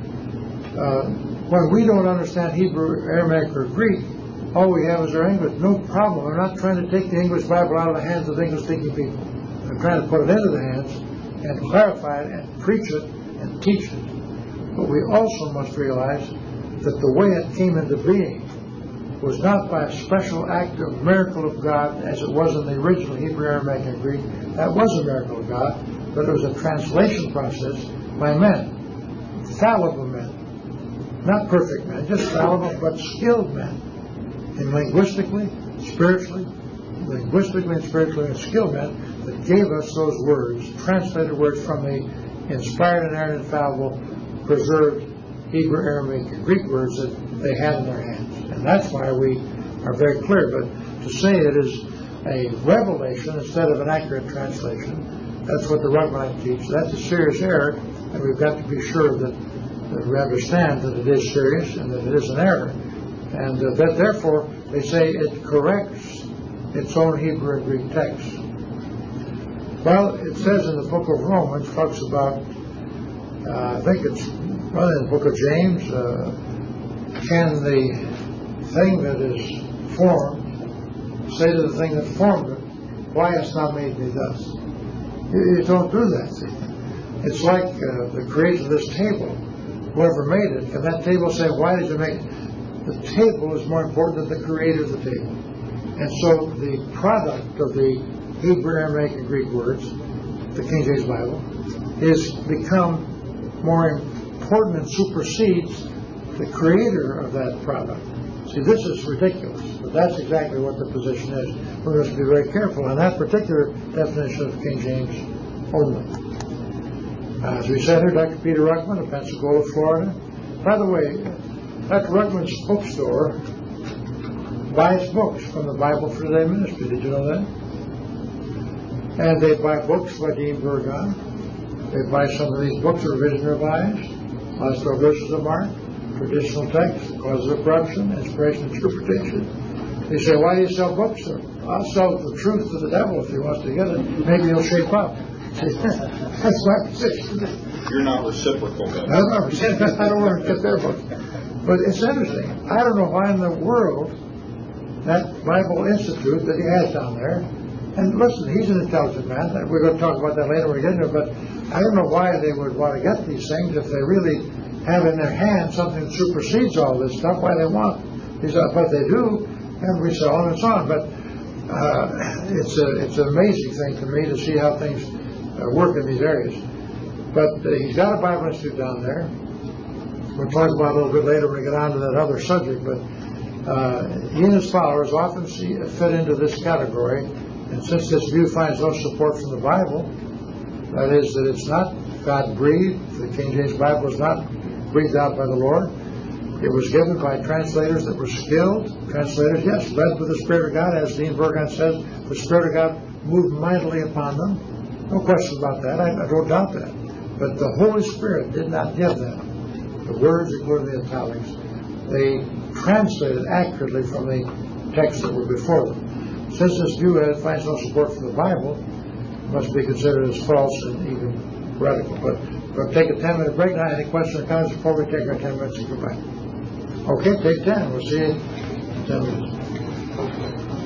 When we don't understand Hebrew, Aramaic, or Greek, all we have is our English. No problem. I'm not trying to take the English Bible out of the hands of English-speaking people. I'm trying to put it into the hands and clarify it and preach it and teach it. But we also must realize that the way it came into being was not by a special act of miracle of God as it was in the original Hebrew, Aramaic, and Greek. That was a miracle of God, but it was a translation process by men, fallible men, not perfect men, just fallible but skilled men, and linguistically, spiritually, and skilled men that gave us those words, translated words from the inspired, inerrant, infallible, preserved Hebrew, Aramaic, and Greek words that they had in their hands. And that's why we are very clear. But to say it is a revelation instead of an accurate translation, that's what the Ruckmanite teach. That's a serious error, and we've got to be sure that we understand that it is serious and that it is an error. And that therefore they say it corrects its own Hebrew and Greek text. Well, it says in the book of Romans, talks about, I think it's in the book of James, can the thing that is formed say to the thing that formed it, why hast thou made me thus? You don't do that, see. It's like the creation of this table. Whoever made it, can that table say, why did you make it? The table is more important than the creator of the table. And so the product of the Hebrew, Aramaic, and Greek words, the King James Bible, is become more important and supersedes the creator of that product. See, this is ridiculous, but that's exactly what the position is. We must be very careful on that particular definition of King James only. As we said here, Dr. Peter Ruckman of Pensacola, Florida. By the way, Dr. Ruckman's bookstore buys books from the Bible for Today Ministry. Did you know that? And they buy books by Dean Burgon. They buy some of these books that are Revision Revised, Last 12 Verses of Mark, Traditional Text, Causes of Corruption, Inspiration, Interpretation. They say, why do you sell books, sir? I'll sell the truth to the devil if he wants to get it. Maybe he'll shape up. That's my position. You're not reciprocal, though. I'm not reciprocal. I don't want to get their books. But it's interesting. I don't know why in the world that Bible Institute that he has down there, and listen, he's an intelligent man. We're going to talk about that later when we get into it, but I don't know why they would want to get these things if they really have in their hands something that supersedes all this stuff, why they want these, but they do, and we so on and so on. But it's an amazing thing to me to see how things work in these areas. But he's got a Bible Institute down there. We'll talk about it a little bit later when we get on to that other subject, but he and his followers often fit into this category, and since this view finds no support from the Bible, that is, that it's not God-breathed, the King James Bible is not breathed out by the Lord. It was given by translators that were skilled. Translators, yes, led with the Spirit of God, as Dean Burgon says, the Spirit of God moved mightily upon them. No question about that. I don't doubt that. But the Holy Spirit did not give them the words according to the italics. They translated accurately from the texts that were before them. Since this view finds no support from the Bible, it must be considered as false and even heretical. But we'll take a 10-minute break now. Any questions or comments before we take our 10 minutes and go back? Okay, take 10. We'll see you in 10 minutes.